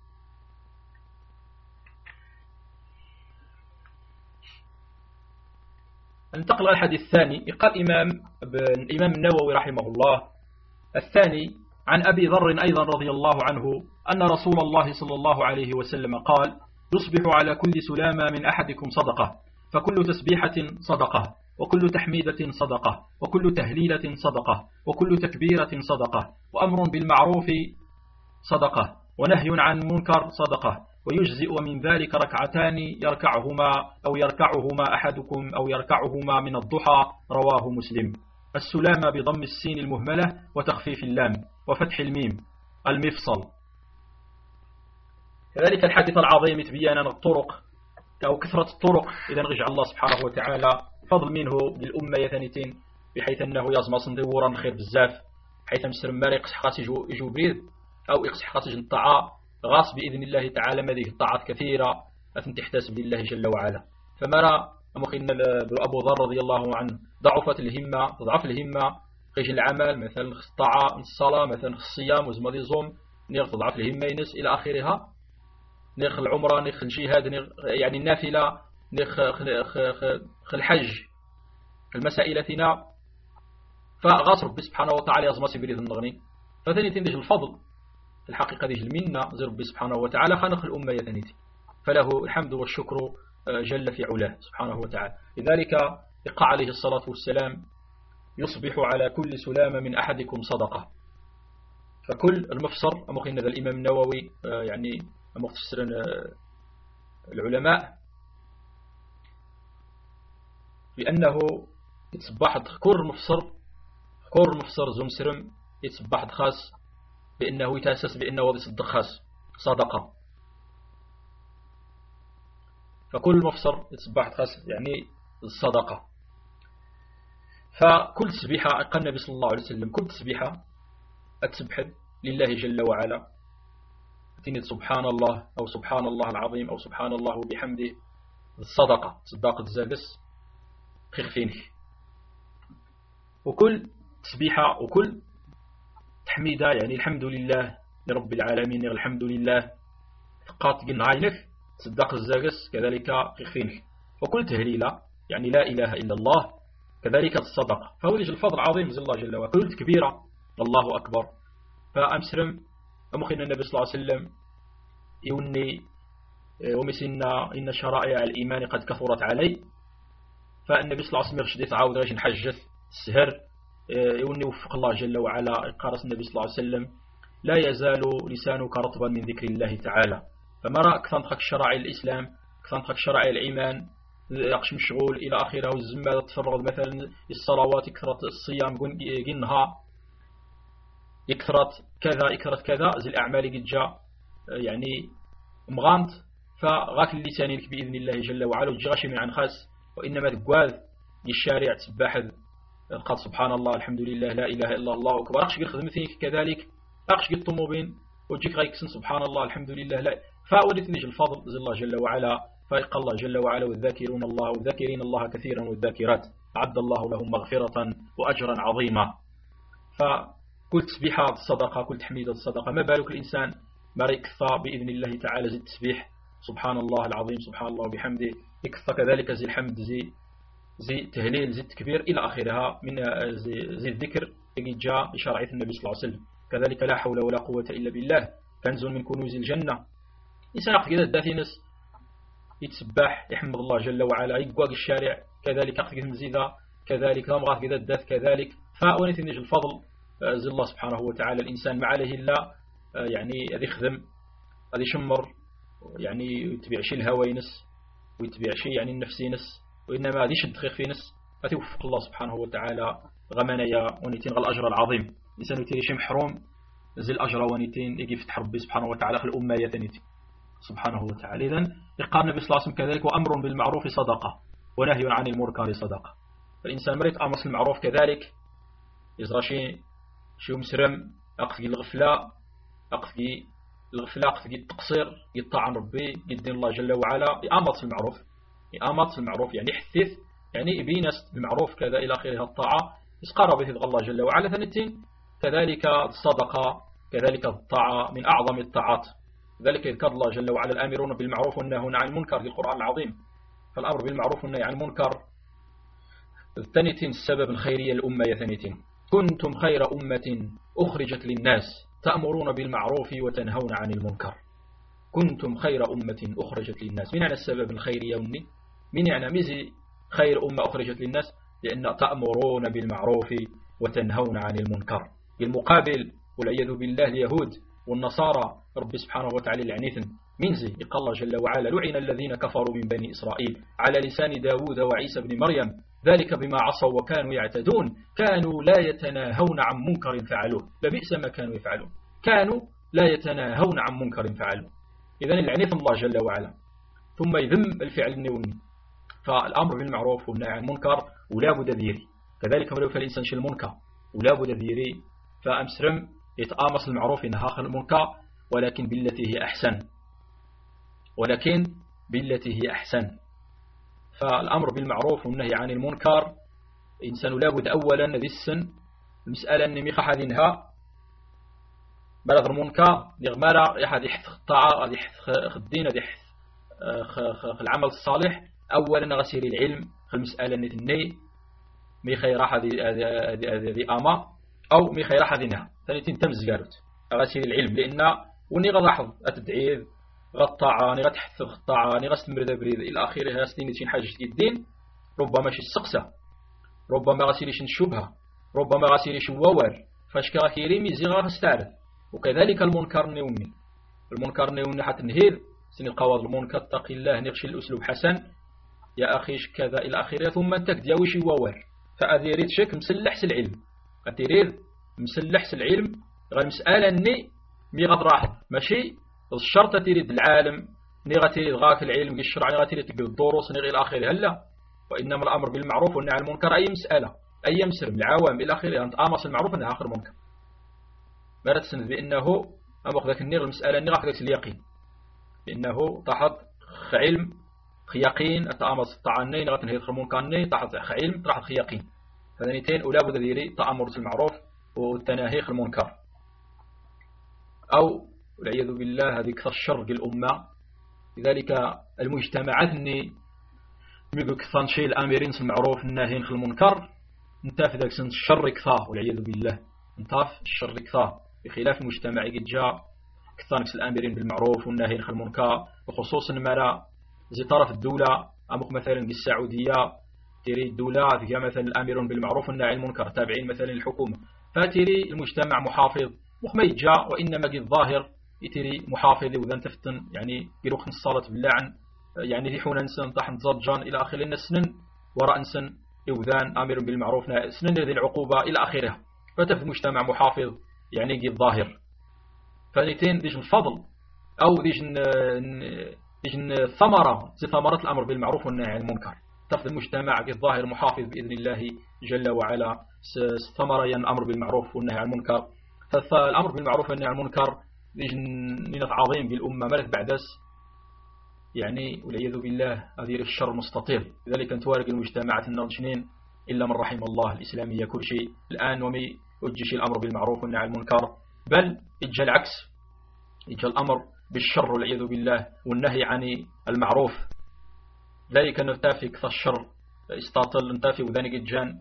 ننتقل إلى الحديث الثاني. قال الإمام النووي رحمه الله الثاني عن أبي ذر أيضا رضي الله عنه أن رسول الله صلى الله عليه وسلم قال يصبح على كل سلامة من أحدكم صدقة فكل تسبيحة صدقة وكل تحميدة صدقة وكل تهليلة صدقة وكل تكبيرة صدقة وأمر بالمعروف صدقة ونهي عن منكر صدقة ويجزئ من ذلك ركعتان يركعهما أحدكم أو يركعهما من الضحى رواه مسلم. السلامة بضم السين المهملة وتخفيف اللام وفتح الميم المفصل. كذلك الحديث العظيم تبين الطرق أو كثرة الطرق إذا رجع الله سبحانه وتعالى فضل منه للأمة يثنتين بحيث أنه يزمى صندورا خير بزاف حيث مسلم ما يقصح خاص يجو بريد أو يقصح خاص يجن الطاعة غاص بإذن الله تعالى ما ذيه الطاعات كثيرة أثن تحتسب لله جل وعلا. فمرى مخينا أبو ذر رضي الله عنه ضعف الهمة قيش العمل مثلا الطاعة الصلاة مثلا الصيام وزمدي الزوم نيغ تضعف الهمة ينس إلى آخرها نيخ العمرة نيخ الجهاد يعني النافلة نيخ الحج المسائلتنا فغاص ربي سبحانه وتعالى يزمى سبريد النغني فثاني تندج الفضل الحقيقة ديج المنة زي ربي سبحانه وتعالى خانق الأمة يثنيتي فله الحمد والشكر جل في علاه سبحانه وتعالى. لذلك يقع عليه الصلاة والسلام يصبح على كل سلامة من أحدكم صدقة. فكل المفسر أمخينا ذا الإمام النووي يعني مختصر العلماء لأنه يتصبح كور مفسر زمسرم يتصبح خاص بأنه يتأسس بأنه وضع صدق خاص صدقة. فكل مفسر يتصبح خاص يعني الصدقة. فكل تسبيحة قال النبي صلى الله عليه وسلم كل تسبيحة أتسبح لله جل وعلا تنيت سبحان الله أو سبحان الله العظيم أو سبحان الله وبحمده الصدقة صداقة الزادس خفينه. وكل تسبيحة وكل تحميدة يعني الحمد لله لرب العالمين الحمد لله قات عينك صداق الزادس كذلك خفينه. وكل تهليلة يعني لا إله إلا الله كذلك الصدقة. فولج الفضل عظيم زي الله جل وعلا. كل كبيرة الله أكبر. فأمسرم أمخنا النبي صلى الله عليه وسلم يوني ومسنا إن شرائع الإيمان قد كثرت علي. فالنبي صلى الله عليه وسلم يرشد تعاود غيش نحجث السهر يوني وفق الله جل وعلا. قارس النبي صلى الله عليه وسلم لا يزال لسانك رطبا من ذكر الله تعالى. فما رأى كثنتك شرائع الإسلام كثنتك شرائع الإيمان يقش مشغول إلى آخره والزمة تفرغ مثلا الصلوات كثرة الصيام جنها يكثرت كذا إكرة كذا زي الأعمال قد جاء يعني مغامط فغاك اللسانينك بإذن الله جل وعلا وتجي غاشي من عن خاص وإنما تقوال الشارع تسبح قال سبحان الله الحمد لله لا إله إلا الله أكبر أخش قد خدمتك كذلك أخش قد طموبين وتجيك غايكسن سبحان الله الحمد لله لا فأولت نجي الفضل زي الله جل وعلا فيق الله جل وعلا والذاكرون الله والذاكرين الله كثيرا والذاكرات أعد الله لهم مغفرة وأجرا عظيما. فكل تسبيحة الصدقة كل تحميد الصدقة ما بالك الإنسان ما يكثى بإذن الله تعالى زي التسبيح سبحان الله العظيم سبحان الله وبحمده يكثى كذلك زي الحمد زي تهليل زي التكبير إلى آخرها من زي الذكر الذي جاء بشرعية النبي صلى الله عليه وسلم. كذلك لا حول ولا قوة إلا بالله كنز من كنوز الجنة. إنسان يقف كذا الداثينس يتسبح يحمد الله جل وعلا يقواق الشارع كذلك يقف كذا مزيدة كذلك مغاث كذا الداث كذلك فأونيتنج الفضل زي الله سبحانه وتعالى الإنسان ما عليه إلا يعني هذا يخدم هذا يشمر يعني يتبع شي الهوى ينس ويتبع شي يعني النفس ينس وإنما هذا يشد خير في نس فتوفق الله سبحانه وتعالى غمانيا ونيتين غل الأجر العظيم الإنسان يتيري شي محروم زي الأجر ونيتين يجي فتح ربي سبحانه وتعالى في الأمة يتنيتي سبحانه وتعالى. إذن يقال النبي صلى الله عليه وسلم كذلك وأمر بالمعروف صدقة ونهي عن المنكر صدقة. فالإنسان مريت أمر المعروف كذلك يزرى شي مسرم أقفي الغفلة أقفي التقصير يطاع عن ربي يدين الله جل وعلا يأمر المعروف يعني يحثث يعني يبينس بالمعروف كذا إلى آخره الطاعة يسقر به الله جل وعلا. ثانيتين كذلك الصدقة كذلك الطاعة من أعظم الطاعات. ذلك يذكر الله جل وعلا الآمرون بالمعروف والناهون عن المنكر في القرآن العظيم. فالأمر بالمعروف والنهي عن المنكر. ثانيتين السبب الخيرية الأمة ثانيتين كنتم خير أمة أخرجت للناس تأمرون بالمعروف وتنهون عن المنكر. كنتم خير أمة أخرجت للناس من يعني السبب الخيرية من يعني ميزي خير أمة أخرجت للناس لأن تأمرون بالمعروف وتنهون عن المنكر. بالمقابل والعياذ بالله اليهود والنصارى رب سبحانه وتعالى العنيثن منزي يقال الله جل وعلا لعن الذين كفروا من بني إسرائيل على لسان داود وعيسى بن مريم ذلك بما عصوا وكانوا يعتدون كانوا لا يتناهون عن منكر فعلوه لبئس ما كانوا يفعلون كانوا لا يتناهون عن منكر فعلوه. إذن العنيث الله جل وعلا ثم يذم الفعل النوني. فالأمر بالمعروف والنهي عن المنكر ولا بد ذيري كذلك ولو فالإنسان شي المنكر ولا بد ذيري فأمسرم يتآمص المعروف ينهى عن المنكر ولكن بالتي هي أحسن. فالأمر بالمعروف والنهي عن المنكر إنسان لابد أولا ذي السن المسألة أن ميخا حدينها بلغ المنكر لغمارة يحد يحث الطاعة يحث الدين يحث العمل الصالح أولا غسير العلم المسألة أن ميخا يراح هذه أما أو ميخا يراح هذه ثاني تمز قالت غسير العلم لأن وني غلاحظ أتدعيذ غطاعة غتحث الطاعة غستمر ذا بريد إلى آخره هاستين شي حاجة الدين ربما شي السقسة ربما غسيريش الشبهة ربما غسيريش الووار فاشكا كيري ميزي غاستعرض. وكذلك المنكر نيوني حتى نهير سن القواض المنكر اتقي الله نغشي الأسلوب حسن يا أخيش كذا إلى آخره ثم أنت دياويش ووار فأذيريد شك مسلحس العلم أتريد مسلحس العلم غير مسألة أني مي غد راحت ماشي الشرط تريد العالم ني غتريد غاك العلم الشرعي غتريد تقبل الدروس ني إلى آخره هلا. وإنما الأمر بالمعروف والنهي عن المنكر أي مسألة أي مسر من العوام إلى آخره أنت آمص المعروف والنهي عن المنكر ما رتسند بأنه أمخ ذاك النير المسألة أني غاك ذاك اليقين بأنه تحت علم خياقين أتآمص الطعانين غتنهي المنكرني تحت علم تحت خياقين فذنيتين أولا بد ذيري تأمر المعروف والتناهي المنكر. أو والعياذ بالله هذه كثر الشر الأمة. لذلك المجتمعات أني ميقول كثر شيء الآمرين المعروف الناهين المنكر انتاف ذاك سن الشر كثار والعياذ بالله انتاف الشر كثار بخلاف المجتمع قد جاء كثر الآمرين بالمعروف والناهين المنكر وخصوصا ما زي طرف الدولة أمك مثلا بالسعودية تري الدولة فيها مثلا الآمرون بالمعروف والناهي عن المنكر تابعين مثلا الحكومة فتري المجتمع محافظ وما يتجا وإنما قد ظاهر يتري محافظ وذا تفتن يعني يروح الصلاة باللعن يعني في حون انسان طحن زرجان إلى آخره لأن السنن وراء انسان يوذان آمر بالمعروف سنن ذي العقوبة إلى آخرها فتف المجتمع محافظ يعني قد ظاهر فانيتين ديجن الفضل أو ديجن ثمرة زي ثمرة الأمر بالمعروف والنهي عن المنكر. تفضل المجتمع الظاهر محافظ بإذن الله جل وعلا ثمرة الأمر بالمعروف والنهي عن المنكر. فالأمر بالمعروف والنهي عن المنكر ديجن عظيم بالأمة ملك بعدس يعني والعياذ بالله هذه الشر مستطير. لذلك نتوارق المجتمعات الناضجين إلا من رحم الله الإسلامية كل شيء الآن ومي يجيش الأمر بالمعروف والنهي عن المنكر، بل يجي العكس، يجي الأمر بالشر والعياذ بالله والنهي عن المعروف. ذلك نرتافي كثر الشر استاطل نتافي وذلك الجان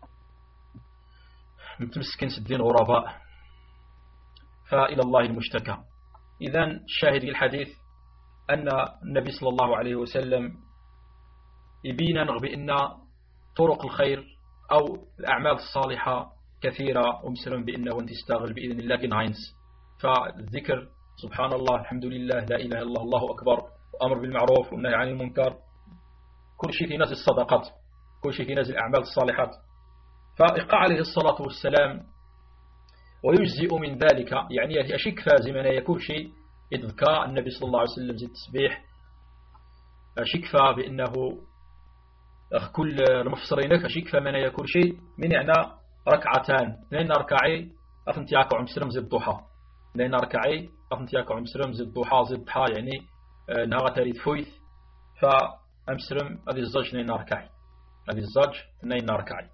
متمسكين سدين غرباء، فإلى الله المشتكى. إذن الشاهد الحديث أن النبي صلى الله عليه وسلم يبينا بأن طرق الخير أو الأعمال الصالحة كثيرة ومسلم بأنه أنت تستغل بإذن الله جناينس. فالذكر سبحان الله الحمد لله لا إله إلا الله الله أكبر وأمر بالمعروف والنهي عن المنكر كل شيء في نازل الصدقات كل شيء في نازل الأعمال الصالحات. فإقع عليه الصلاة والسلام ويجزئ من ذلك يعني أشيك فازمنا يكون شيء إذكاء النبي صلى الله عليه وسلم زي التسبيح أشيكفى بأنه كل المفسرينك أشيكفى من يكون شيء من يعني ركعتان لأن ركعي أفنتياك وعمسرم زي الضحى لأن ركعي أفنتياك وعمسرم زي الضحى زي الضحى يعني نهار تريد فويث فأمسرم هذه الزوج لأن ركعي هذه الزوج لأن ركعي.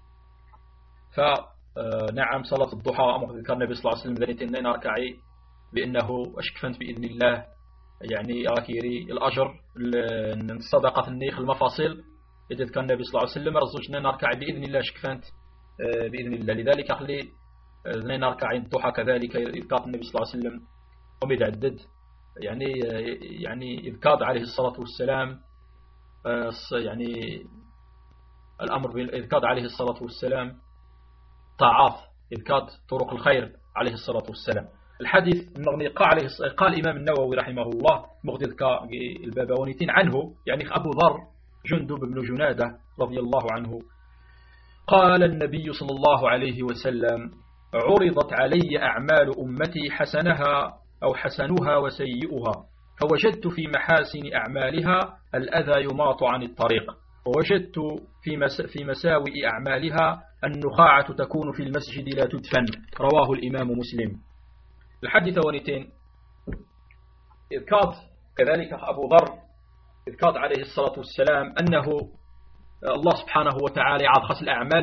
فنعم صلاة الضحى أمر ذكر النبي صلى الله عليه وسلم ذلك لأن ركعي بأنه أشكفنت بإذن الله يعني أكيري الأجر الصدقة النيخ المفاصل إذا كان النبي صلى الله عليه وسلم رزقنا نركع بإذن الله شكفنت بإذن الله. لذلك أخلي نركع الضحى كذلك إذكار النبي صلى الله عليه وسلم ومتعدد يعني إذكار عليه الصلاة والسلام يعني الأمر بالإذكار عليه الصلاة والسلام طاعات إذكار طرق الخير عليه الصلاة والسلام. الحديث المغني قال الإمام النووي رحمه الله مغدد البابونيتين عنه يعني أبو ذر جندب بن جنادة رضي الله عنه قال النبي صلى الله عليه وسلم عرضت علي أعمال أمتي حسنها أو حسنها وسيئها فوجدت في محاسن أعمالها الأذى يماط عن الطريق ووجدت في مساوئ أعمالها النخاعة تكون في المسجد لا تدفن. رواه الإمام مسلم. الحديث ونتين إذكار كذلك أبو ذر إذكار عليه الصلاة والسلام أنه الله سبحانه وتعالى يعطخص الأعمال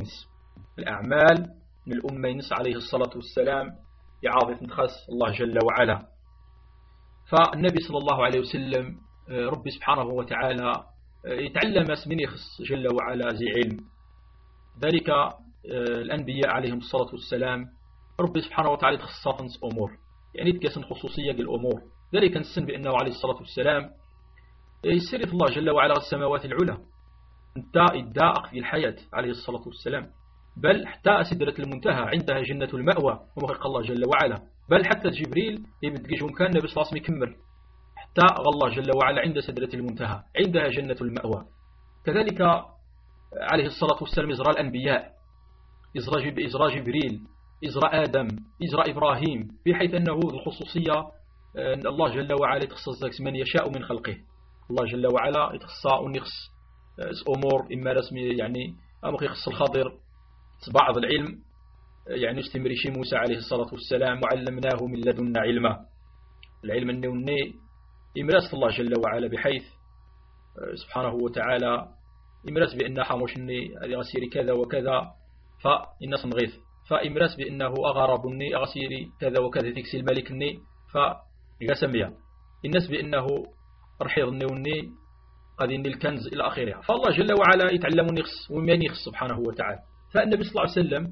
الأعمال من الأمينس عليه الصلاة والسلام يعاضف نتخص الله جل وعلا. فالنبي صلى الله عليه وسلم ربي سبحانه وتعالى يتعلم من يخص جل وعلا زي علم ذلك الأنبياء عليهم الصلاة والسلام ربي سبحانه وتعالى تخصص أمور يعني تكسن خصوصية للأمور. ذلك نسن بأنه عليه الصلاة والسلام يسير الله جل وعلا السماوات العلى انت إداء في الحياة عليه الصلاة والسلام بل حتى سدرة المنتهى عندها جنة المأوى ومخلق الله جل وعلا بل حتى جبريل يمدقجهم كان النبي صلى الله عليه وسلم يكمل حتى الله جل وعلا عند سدرة المنتهى عندها جنة المأوى. كذلك عليه الصلاة والسلام إزراء الأنبياء إزراء جبريل إزراء آدم إزراء إبراهيم بحيث أنه الخصوصية أن الله جل وعلا يتخصص من يشاء من خلقه. الله جل وعلا يتخصص ونخص أمور إما رسمي يعني أمر يخص الخضر بعض العلم يعني استمر شي موسى عليه الصلاة والسلام وعلمناه من لدنا علما العلم النوني إمراس الله جل وعلا بحيث سبحانه وتعالى إمراس بأنه حموشني أغسيري كذا وكذا فالناس نغيث فإمراس بأنه أغربني أغسيري كذا وكذا تكسي الملكني فيقسميها الناس بأنه رحيضني وني قد إن الكنز إلى آخرها. فالله جل وعلا يتعلم نخص ومن يخص سبحانه وتعالى. فالنبي صلى الله عليه وسلم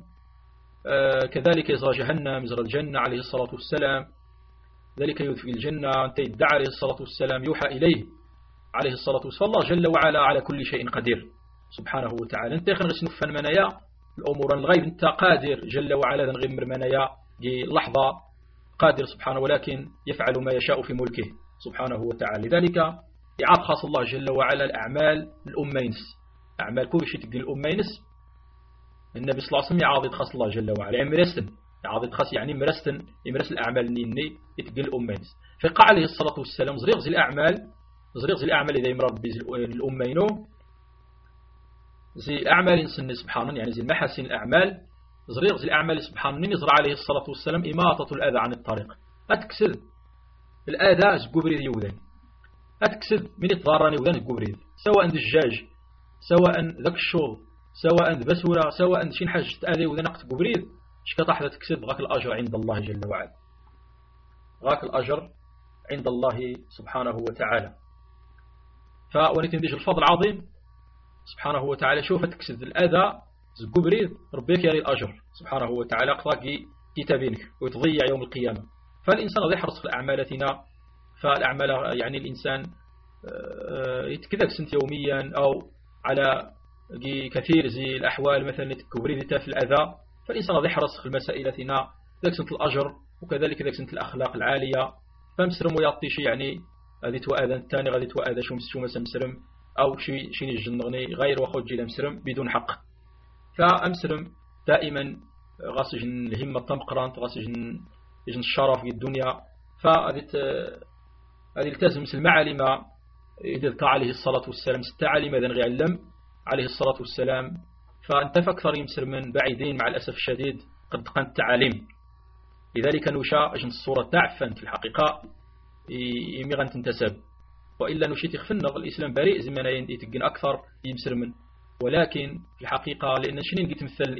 كذلك يزرى جهنم يزرى الجنة عليه الصلاة والسلام ذلك يدفئ الجنة أنت يدعى عليه الصلاة والسلام يوحى إليه عليه الصلاة والسلام. فالله جل وعلا على كل شيء قدير سبحانه وتعالى. انت يخرج سنفا منايا الأمور الغيب انت قادر جل وعلا غير منايا دي لحظة قادر سبحانه ولكن يفعل ما يشاء في ملكه سبحانه وتعالى. لذلك يعاد خاص الله جل وعلا الأعمال الأمينس أعمال كل شيء تقول الأمينس النبي صلى الله عليه وسلم يعاد خاص الله جل وعلا عمر يسلم عاضد خاص يعني يمرس الأعمال اللي يتقل الأمينس فقال عليه الصلاة والسلام زريغ الأعمال إذا يمر الأمينو زي الأعمال سن سبحانه يعني زي المحاسن الأعمال زريغ الأعمال سبحانه يزرع عليه الصلاة والسلام إماطة الأذى عن الطريق أتكسد الأذى زقبريد يوذن أتكسد من يتضارني وذن زقبريد سواء دجاج سواء ذاك الشغل سواء بسورة سواء شين حاجة تأذي وذن قت قبريد شكطح ذا تكسد غاك الأجر عند الله جل وعلا غاك الأجر عند الله سبحانه وتعالى فونتنديش الفضل العظيم سبحانه وتعالى شوف تكسد الأذى زقبريد ربيك يا الأجر سبحانه وتعالى قطاقي كتابينك وتضيع يوم القيامة فالإنسان غادي يحرص في أعمالتنا فالأعمال يعني الإنسان يتكذب سنت يوميا أو على كثير زي الأحوال مثلا تكبريد في الأذى فالإنسان غادي يحرص في المسائلتنا ذاك سنت الأجر وكذلك ذاك سنت الأخلاق العالية فمسرم ويعطي شيء يعني غادي توأذى الثاني غادي توأذى شو مسرم أو شي الجنغني غير وخوت جيل مسرم بدون حق فأمسرم دائما غاسجن الهمة تمقرانت غاسجن الشرف في الدنيا فهذه التزم المعالم إذا عليه الصلاة والسلام ستعلم إذا يعلم عليه الصلاة والسلام فأنت فأكثر يمسر من بعيدين مع الأسف الشديد قد قنت التعاليم لذلك نشاء أجن الصورة تعفن في الحقيقة يمغن تنتسب وإلا نشيت يخفنغ الإسلام بريء زمنا يتقن أكثر يمسر من ولكن في الحقيقة لأن شنين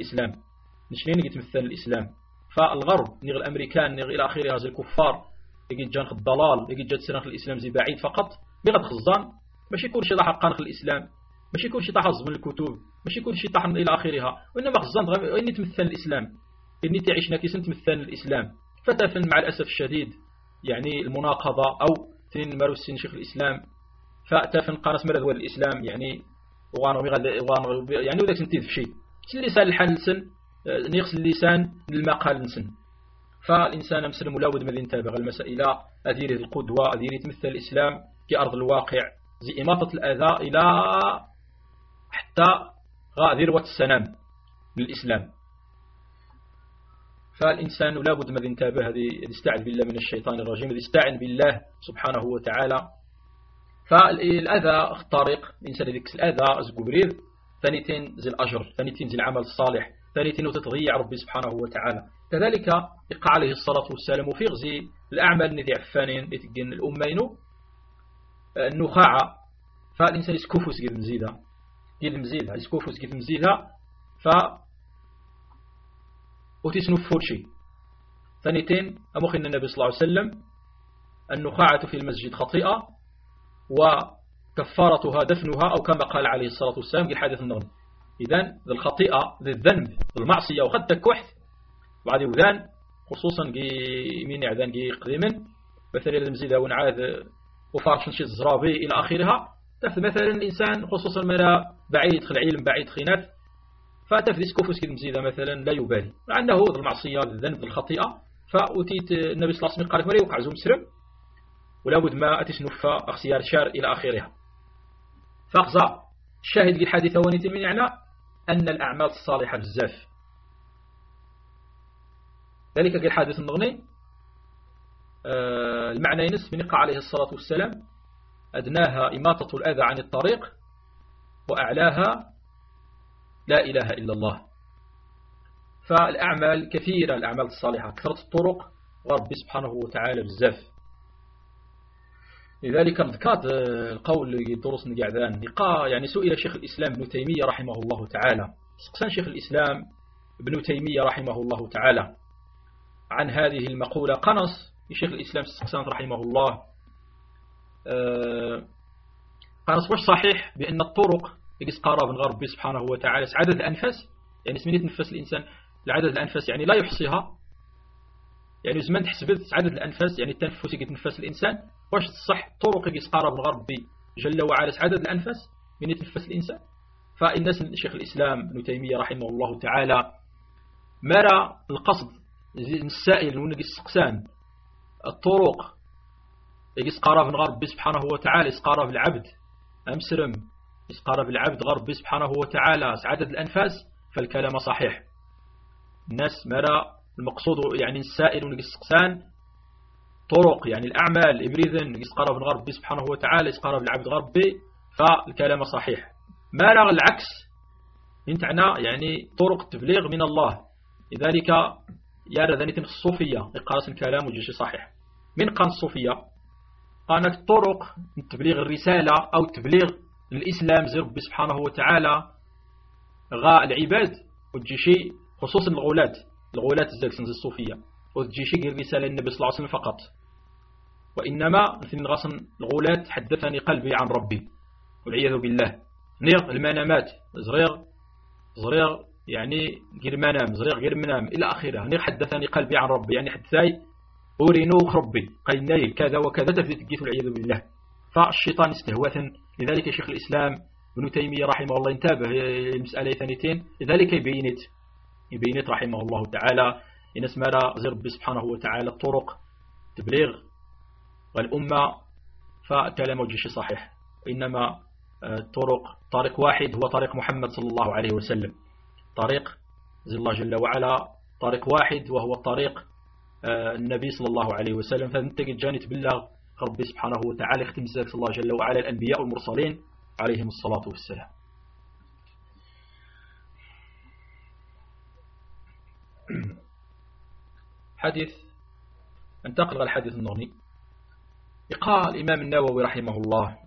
يتمثل الإسلام فالغرب نغ الأمريكان نغ إلى آخره هذا الكفار يجي جانخ الضلال يجي جات سنخ الإسلام زي بعيد فقط بغد خزان ماشي كل شيء طاح قانخ الإسلام ماشي كل شيء طاح من الكتب ماشي كل شيء طاح إلى آخرها وإنما خزان وإني تمثل الإسلام إني تعيشنا كيسن تمثل الإسلام فتفن مع الأسف الشديد يعني المناقضة أو تين مروسين شيخ الإسلام فتفن قانس مرض والإسلام يعني يعني وذاك سنتيد في شيء اللسان الحال سن نيغس اللسان للمقال نسن فالإنسان مسلم ملاود ماذا ينتبه المسائل أدير القدوة أدير تمثل الإسلام في أرض الواقع زي إماطة الأذى إلى حتى ذروة السنام للإسلام فالإنسان لابد ماذا ينتبه هذه يستعذ بالله من الشيطان الرجيم يستعن بالله سبحانه وتعالى فالأذى الطريق الإنسان يكس الأذى زقبريد ثانيتين زي الأجر ثانيتين زي العمل الصالح ثانيتين وتتضيع ربي سبحانه وتعالى كذلك يقع عليه الصلاة والسلام وفي غزي الأعمال الذي عفانين يتقن الأمين النخاعة فالإنسان يسكوفوس قد مزيدها يسكوفوس قد مزيدها وتسنف فورشي ثانيتين أمخن النبي صلى الله عليه وسلم النخاعة في المسجد خطيئة وكفارتها دفنها أو كما قال عليه الصلاة والسلام في حديث النغم إذن ذي الخطيئة ذي الذنب ذي المعصية وقد تكوحث بعد وذان خصوصا من إعدان قديما مثلا المزيدة ونعاد وفارش نشي الزرابي إلى آخرها تفذ مثلا الإنسان خصوصا من بعيد العلم بعيد خناف فتفذ سكوفوس كده مزيدة مثلا لا يبالي مع أنه ذي المعصية ذي الذنب ذي الخطيئة فأتيت النبي صلى الله عليه وسلم قال مريم وقع زوم سرم ولا بد ما أتسنف أخسيار شار إلى آخرها فأخزى الشاهد الحديث ونيتي من يعني أن الأعمال الصالحة بزاف ذلك الحديث النغني المعنى ينس من يقع عليه الصلاة والسلام أدناها إماطة الأذى عن الطريق وأعلاها لا إله إلا الله فالأعمال كثيرة الأعمال الصالحة كثرة الطرق ورب سبحانه وتعالى بزاف لذلك ذكرت القول اللي دروس نقعدان يعني سئل شيخ الإسلام ابن تيمية رحمه الله تعالى سقسان شيخ الإسلام ابن تيمية رحمه الله تعالى عن هذه المقولة قنص شيخ الإسلام سقسان رحمه الله قنص وش صحيح بأن الطرق يقص قارب من ربي سبحانه وتعالى عدد الأنفس يعني سميت نفس الإنسان العدد الأنفس يعني لا يحصيها يعني زمان تحسبت عدد الأنفس يعني التنفس يتنفس الإنسان واش تصح طرق يقص قارب من ربي جل وعلا عدد الأنفس من يتنفس الإنسان فالناس شيخ الإسلام ابن تيمية رحمه الله تعالى مرى القصد السائل ونقص قسان الطرق يقص قارب من ربي سبحانه وتعالى يسقارب العبد أمسرم يسقارب العبد ربي سبحانه وتعالى عدد الأنفاس فالكلام صحيح الناس مرى المقصود يعني السائل ونقصقسان طرق يعني الأعمال إبريذن يسقرب من غربي سبحانه وتعالى يسقرب العبد غربي فالكلام صحيح. ما رغ العكس انتعنا يعني طرق التبليغ من الله. لذلك يرى ذلك الصوفية إقراص الكلام وجيش صحيح. من قان الصوفية قانك طرق تبليغ الرسالة أو تبليغ الإسلام زي ربي سبحانه وتعالى غاء العباد وتجيشي خصوصا الغولات الزاكسن زي الصوفية وتجيشي الرسالة النبي صلى الله عليه وسلم فقط، وإنما مثل غصن الغولات حدثني قلبي عن ربي والعياذ بالله. نيغ المنامات زريغ يعني غير منام غير منام إلى آخره. نيغ حدثني قلبي عن ربي يعني حدثاي أورينوخ ربي قيناي كذا وكذا تفلت والعياذ بالله. فالشيطان استهوثا. لذلك شيخ الإسلام ابن تيمية رحمه الله انتبه المسألة ثانيتين. لذلك يبينت رحمه الله تعالى إن اسمها زي ربي سبحانه وتعالى الطرق تبليغ والأمة فكلام وجيش صحيح. إنما طريق واحد هو طريق محمد صلى الله عليه وسلم. طريق زي الله جل وعلا طريق واحد وهو طريق النبي صلى الله عليه وسلم. فأنت جاني تبلغ ربي سبحانه وتعالى اختم صلى الله جل وعلا الأنبياء والمرسلين عليهم الصلاة والسلام. حديث انتقل إلى الحديث النغني. قال الإمام النووي رحمه الله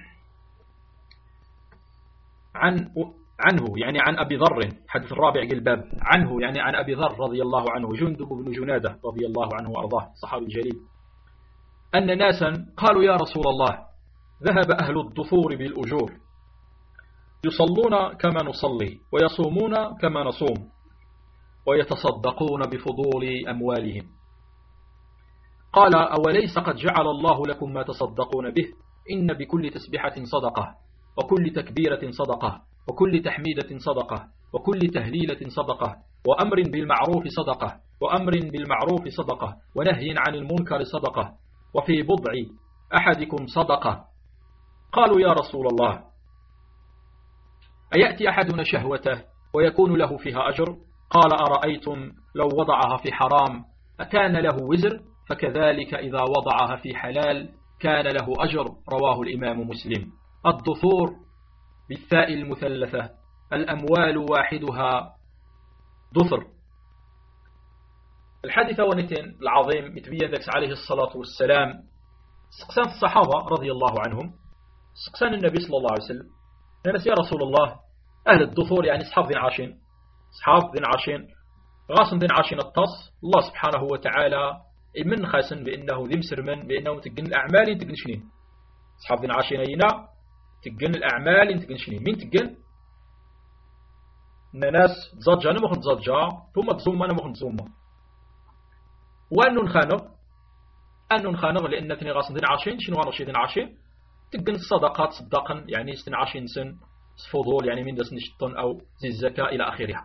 عنه يعني عن أبي ذر حديث الرابع الباب عنه يعني عن أبي ذر رضي الله عنه جندب بن جنادة رضي الله عنه وأرضاه صحابي الجليل أن ناسا قالوا يا رسول الله ذهب أهل الدثور بالأجور يصلون كما نصلي ويصومون كما نصوم ويتصدقون بفضول أموالهم. قال أوليس قد جعل الله لكم ما تصدقون به إن بكل تسبحة صدقة وكل تكبيرة صدقة وكل تحميدة صدقة وكل تهليلة صدقة وأمر بالمعروف صدقة وأمر بالمعروف صدقة ونهي عن المنكر صدقة وفي بضع أحدكم صدقة. قالوا يا رسول الله أيأتي أحدنا شهوته ويكون له فيها أجر؟ قال أرأيتم لو وضعها في حرام أكان له وزر فكذلك إذا وضعها في حلال كان له أجر. رواه الإمام مسلم. الدثور بالثاء المثلثة الأموال واحدها دثر. الحديث ونتين العظيم يتبين ذلك عليه الصلاة والسلام سقسان الصحابة رضي الله عنهم سقسان النبي صلى الله عليه وسلم ناس يا رسول الله أهل الدثور يعني أصحاب ذين عاشين غاصن ذين عاشين الطص الله سبحانه وتعالى من خاسن بأنه ذي مسر من بأنه تقن الأعمال تقن شنين أصحاب ذين عاشين أينا تقن الأعمال تقن شنين مين تقن ناس تزجا أنا مخن تزجا ثم تزوم أنا مخن تزوم وأنه نخانغ لأن ثني غاصن ذين عاشين شنو غانوشي ذين عاشين تقن الصدقات صدقا يعني 22 سن فضول يعني من دس نشطن أو زي الزكاة إلى آخرها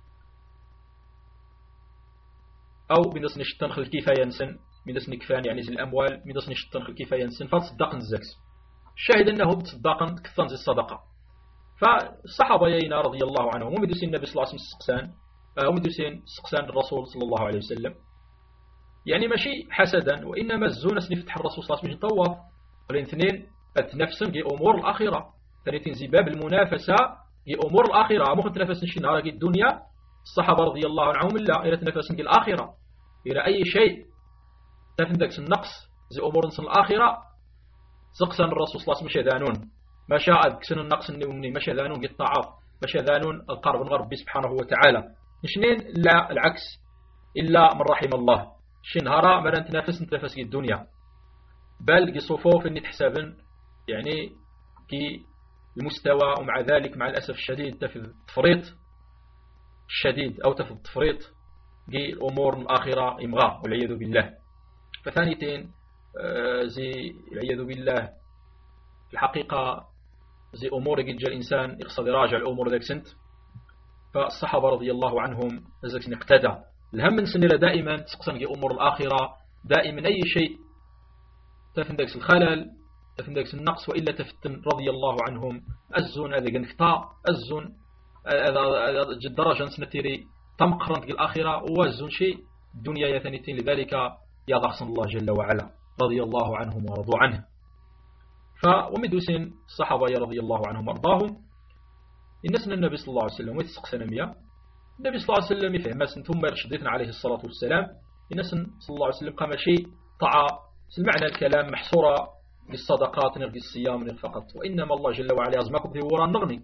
أو من دس نشطن خل كيفا ينسن من دس نكفان يعني زي الأموال من دس نشطن خل كيفا ينسن فتصدقن الزكس الشاهد أنه بتصدقن كثن زي الصدقة. فالصحابة يينا رضي الله عنهم ومدرسين النبي صلى الله عليه وسلم السقسان ومدرسين سقسان الرسول صلى الله عليه وسلم يعني ماشي حسدا وإنما الزونس نفتح الرسول صلى الله عليه وسلم طواف ولين اثنين أتنفسن في أمور الآخرة ثاني تنزي باب المنافسة في أمور الآخرة ممكن تنافسن شي نهار الدنيا. الصحابة رضي الله عنهم لا إلى تنافسن في الآخرة إلى أي شيء تفندك النقص زي أمور نصن الآخرة سقسن الرسول صلى الله عليه وسلم مشاذانون ما شاء كسن النقص النومني مشاذانون بالطاعات مشاذانون القرب من ربي سبحانه وتعالى نشنين لا العكس إلا من رحم الله شي نهار ما نتنافس في الدنيا بل كي صفوف إني تحسبن يعني كي المستوى ومع ذلك مع الأسف الشديد تفي التفريط الشديد أو تفي التفريط كي الأمور الآخرة إمغاء والعياذ بالله. فثانيتين زي العياذ بالله في الحقيقة زي أمور قد جاء الإنسان يقصد يراجع الأمور ذاك سنت. فالصحابة رضي الله عنهم ذاك اقتدى الهم من سنة دائما تقصن في أمور الآخرة دائما أي شيء تفندك الخلل تفندك النقص وإلا تفتن رضي الله عنهم أزون هذا قنقطاع أزون درجة سنتيري تمقرن في الآخرة وأزون شيء الدنيا يثنيتين لذلك يا ضغصن الله جل وعلا رضي الله عنهم ورضوا عنه. ومدوسين الصحابة رضي الله عنهم وارضاهم الناس النبي صلى الله عليه وسلم ويتسقسنا مياه النبي صلى الله عليه وسلم يفهم ثم يرشدتنا عليه الصلاة والسلام الناس صلى الله عليه وسلم قام شيء طاعة سمعنا الكلام محصورة للصدقات نرقي الصيام فقط، وإنما الله جل وعلا يزمكم في وران نغني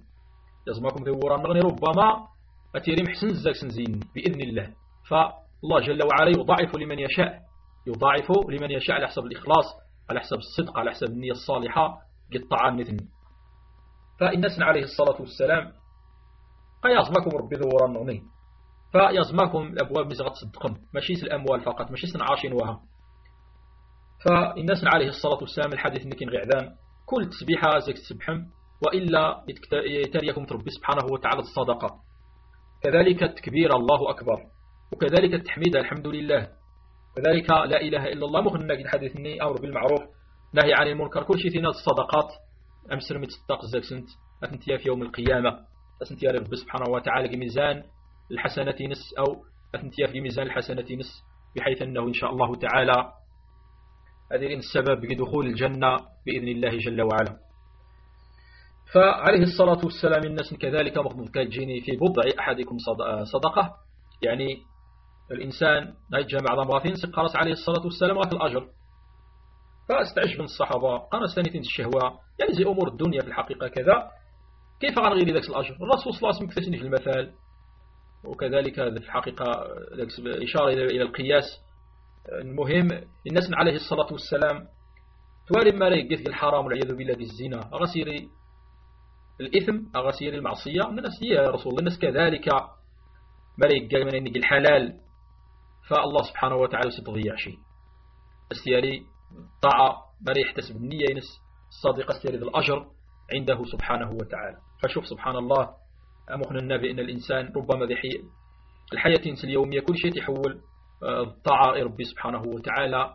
ربما أتيري محسن الزاك سنزين بإذن الله. فالله جل وعلا يضاعف لمن يشاء على حسب الإخلاص، على حسب الصدق، على حسب النية الصالحة للطعام مثلني. فالناس عليه الصلاة والسلام يزمكم ربي ذورا نغني فيزمكم الأبواب مزغة صدقهم ماشي الأموال فقط ماشي عاشين وها. فالناس عليه الصلاة والسلام الحديث نكين غعدان كل تسبيحة زيك تسبحم وإلا يتريكم تربي سبحانه وتعالى الصدقة، كذلك التكبير الله أكبر، وكذلك التحميد الحمد لله، كذلك لا إله إلا الله. مخنا الحديث ني أمر بالمعروف نهي عن المنكر كل شيء في ناس الصدقات أمسر متصدق زيك سنت أثنتيا في يوم القيامة أثنتيا ربي سبحانه وتعالى ميزان الحسنة نس أو أثنتيا في ميزان الحسنة نس، بحيث أنه إن شاء الله تعالى هذه السبب بدخول الجنة بإذن الله جل وعلا. فعليه الصلاة والسلام الناس كذلك مخضوض كالجيني في بضع أحدكم صدقة، يعني الإنسان يتجمع ضمغاثين سقرس عليه الصلاة والسلام غاث الأجر. فاستعجب من الصحابة قالوا سنتين الشهوة يعني زي أمور الدنيا في الحقيقة كذا كيف غير ذلك الأجر؟ الرسول صلى الله عليه وسلم كثيرا في المثال، وكذلك في الحقيقة إشارة إلى القياس. المهم الناس عليه الصلاة والسلام تواري ما ريقث الحرام والعياذ بالله بالزنا أغسيري الإثم أغسيري المعصية الناس يا رسول الله الناس كذلك ما ريقث من إنك الحلال، فالله سبحانه وتعالى ستضيع شيء استياري طاعة ما يحتسب النية ينس الصادقة استياري الأجر عنده سبحانه وتعالى. فشوف سبحان الله أمخنا بأن الإنسان ربما الحياة اليومية كل شيء تحول طاعة ربي سبحانه وتعالى.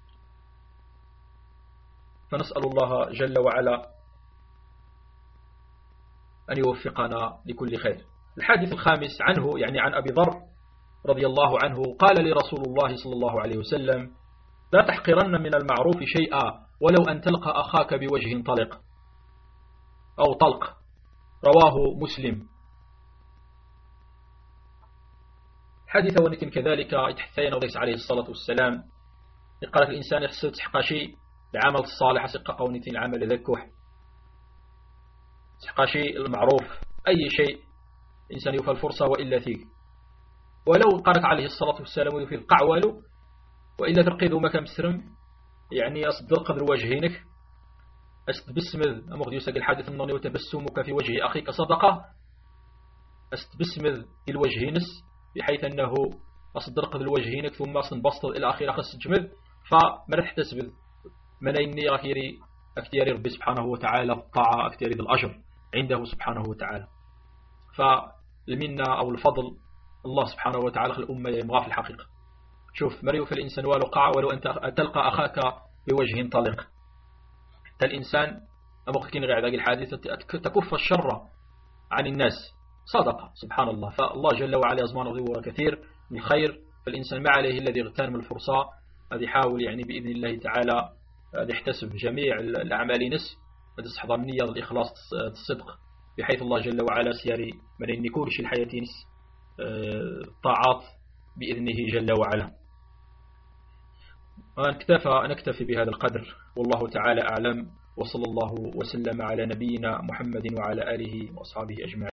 فنسأل الله جل وعلا أن يوفقنا لكل خير. الحديث الخامس عنه يعني عن أبي ذر رضي الله عنه قال لرسول الله صلى الله عليه وسلم لا تحقرن من المعروف شيئا ولو أن تلقى أخاك بوجه طلق أو طلق، رواه مسلم. حديث ونكن كذلك يتحثين وليس عليه الصلاة والسلام قالت الإنسان يحسد تحقى شيء العمل الصالح سقى قونتين العمل ذكوح تحقى شيء المعروف أي شيء إنسان يوفى الفرصة وإلا ثيق، ولو قالت عليه الصلاة والسلام ويوفي القعوال وإلا ترقيذ مكان مسرم يعني أصدر قدر وجهينك أستبسمذ أمغد يساق الحادث النوني وتبسمك في وجه أخيك صدقة أستبسمذ الوجهينس بحيث أنه أصدر قدر وجهينك ثم أصنبسط إلى آخر أخص جمذ فما رح تسبذ من إني أكتياري ربي سبحانه وتعالى الطاعة أكتياري الأجر عنده سبحانه وتعالى. فالمنة أو الفضل الله سبحانه وتعالى الأمة يمغى في الحقيقة. شوف مريو في الإنسان ولو قع ولو أنت تلقى أخاك بوجه طلق الإنسان أمغكين غير ذاك الحادثة تكف الشر عن الناس صدقة سبحان الله. فالله جل وعلا يزمان ظهور كثير من الخير، فالإنسان ما عليه الذي اغتنم الفرصة هذه يحاول يعني بإذن الله تعالى يحتسب جميع الأعمال نس وتستحضر النية والإخلاص الصدق بحيث الله جل وعلا سياري من إن كل شيء الحياة نس طاعات بإذنه جل وعلا. نكتفي بهذا القدر والله تعالى أعلم، وصلى الله وسلم على نبينا محمد وعلى آله وأصحابه أجمعين.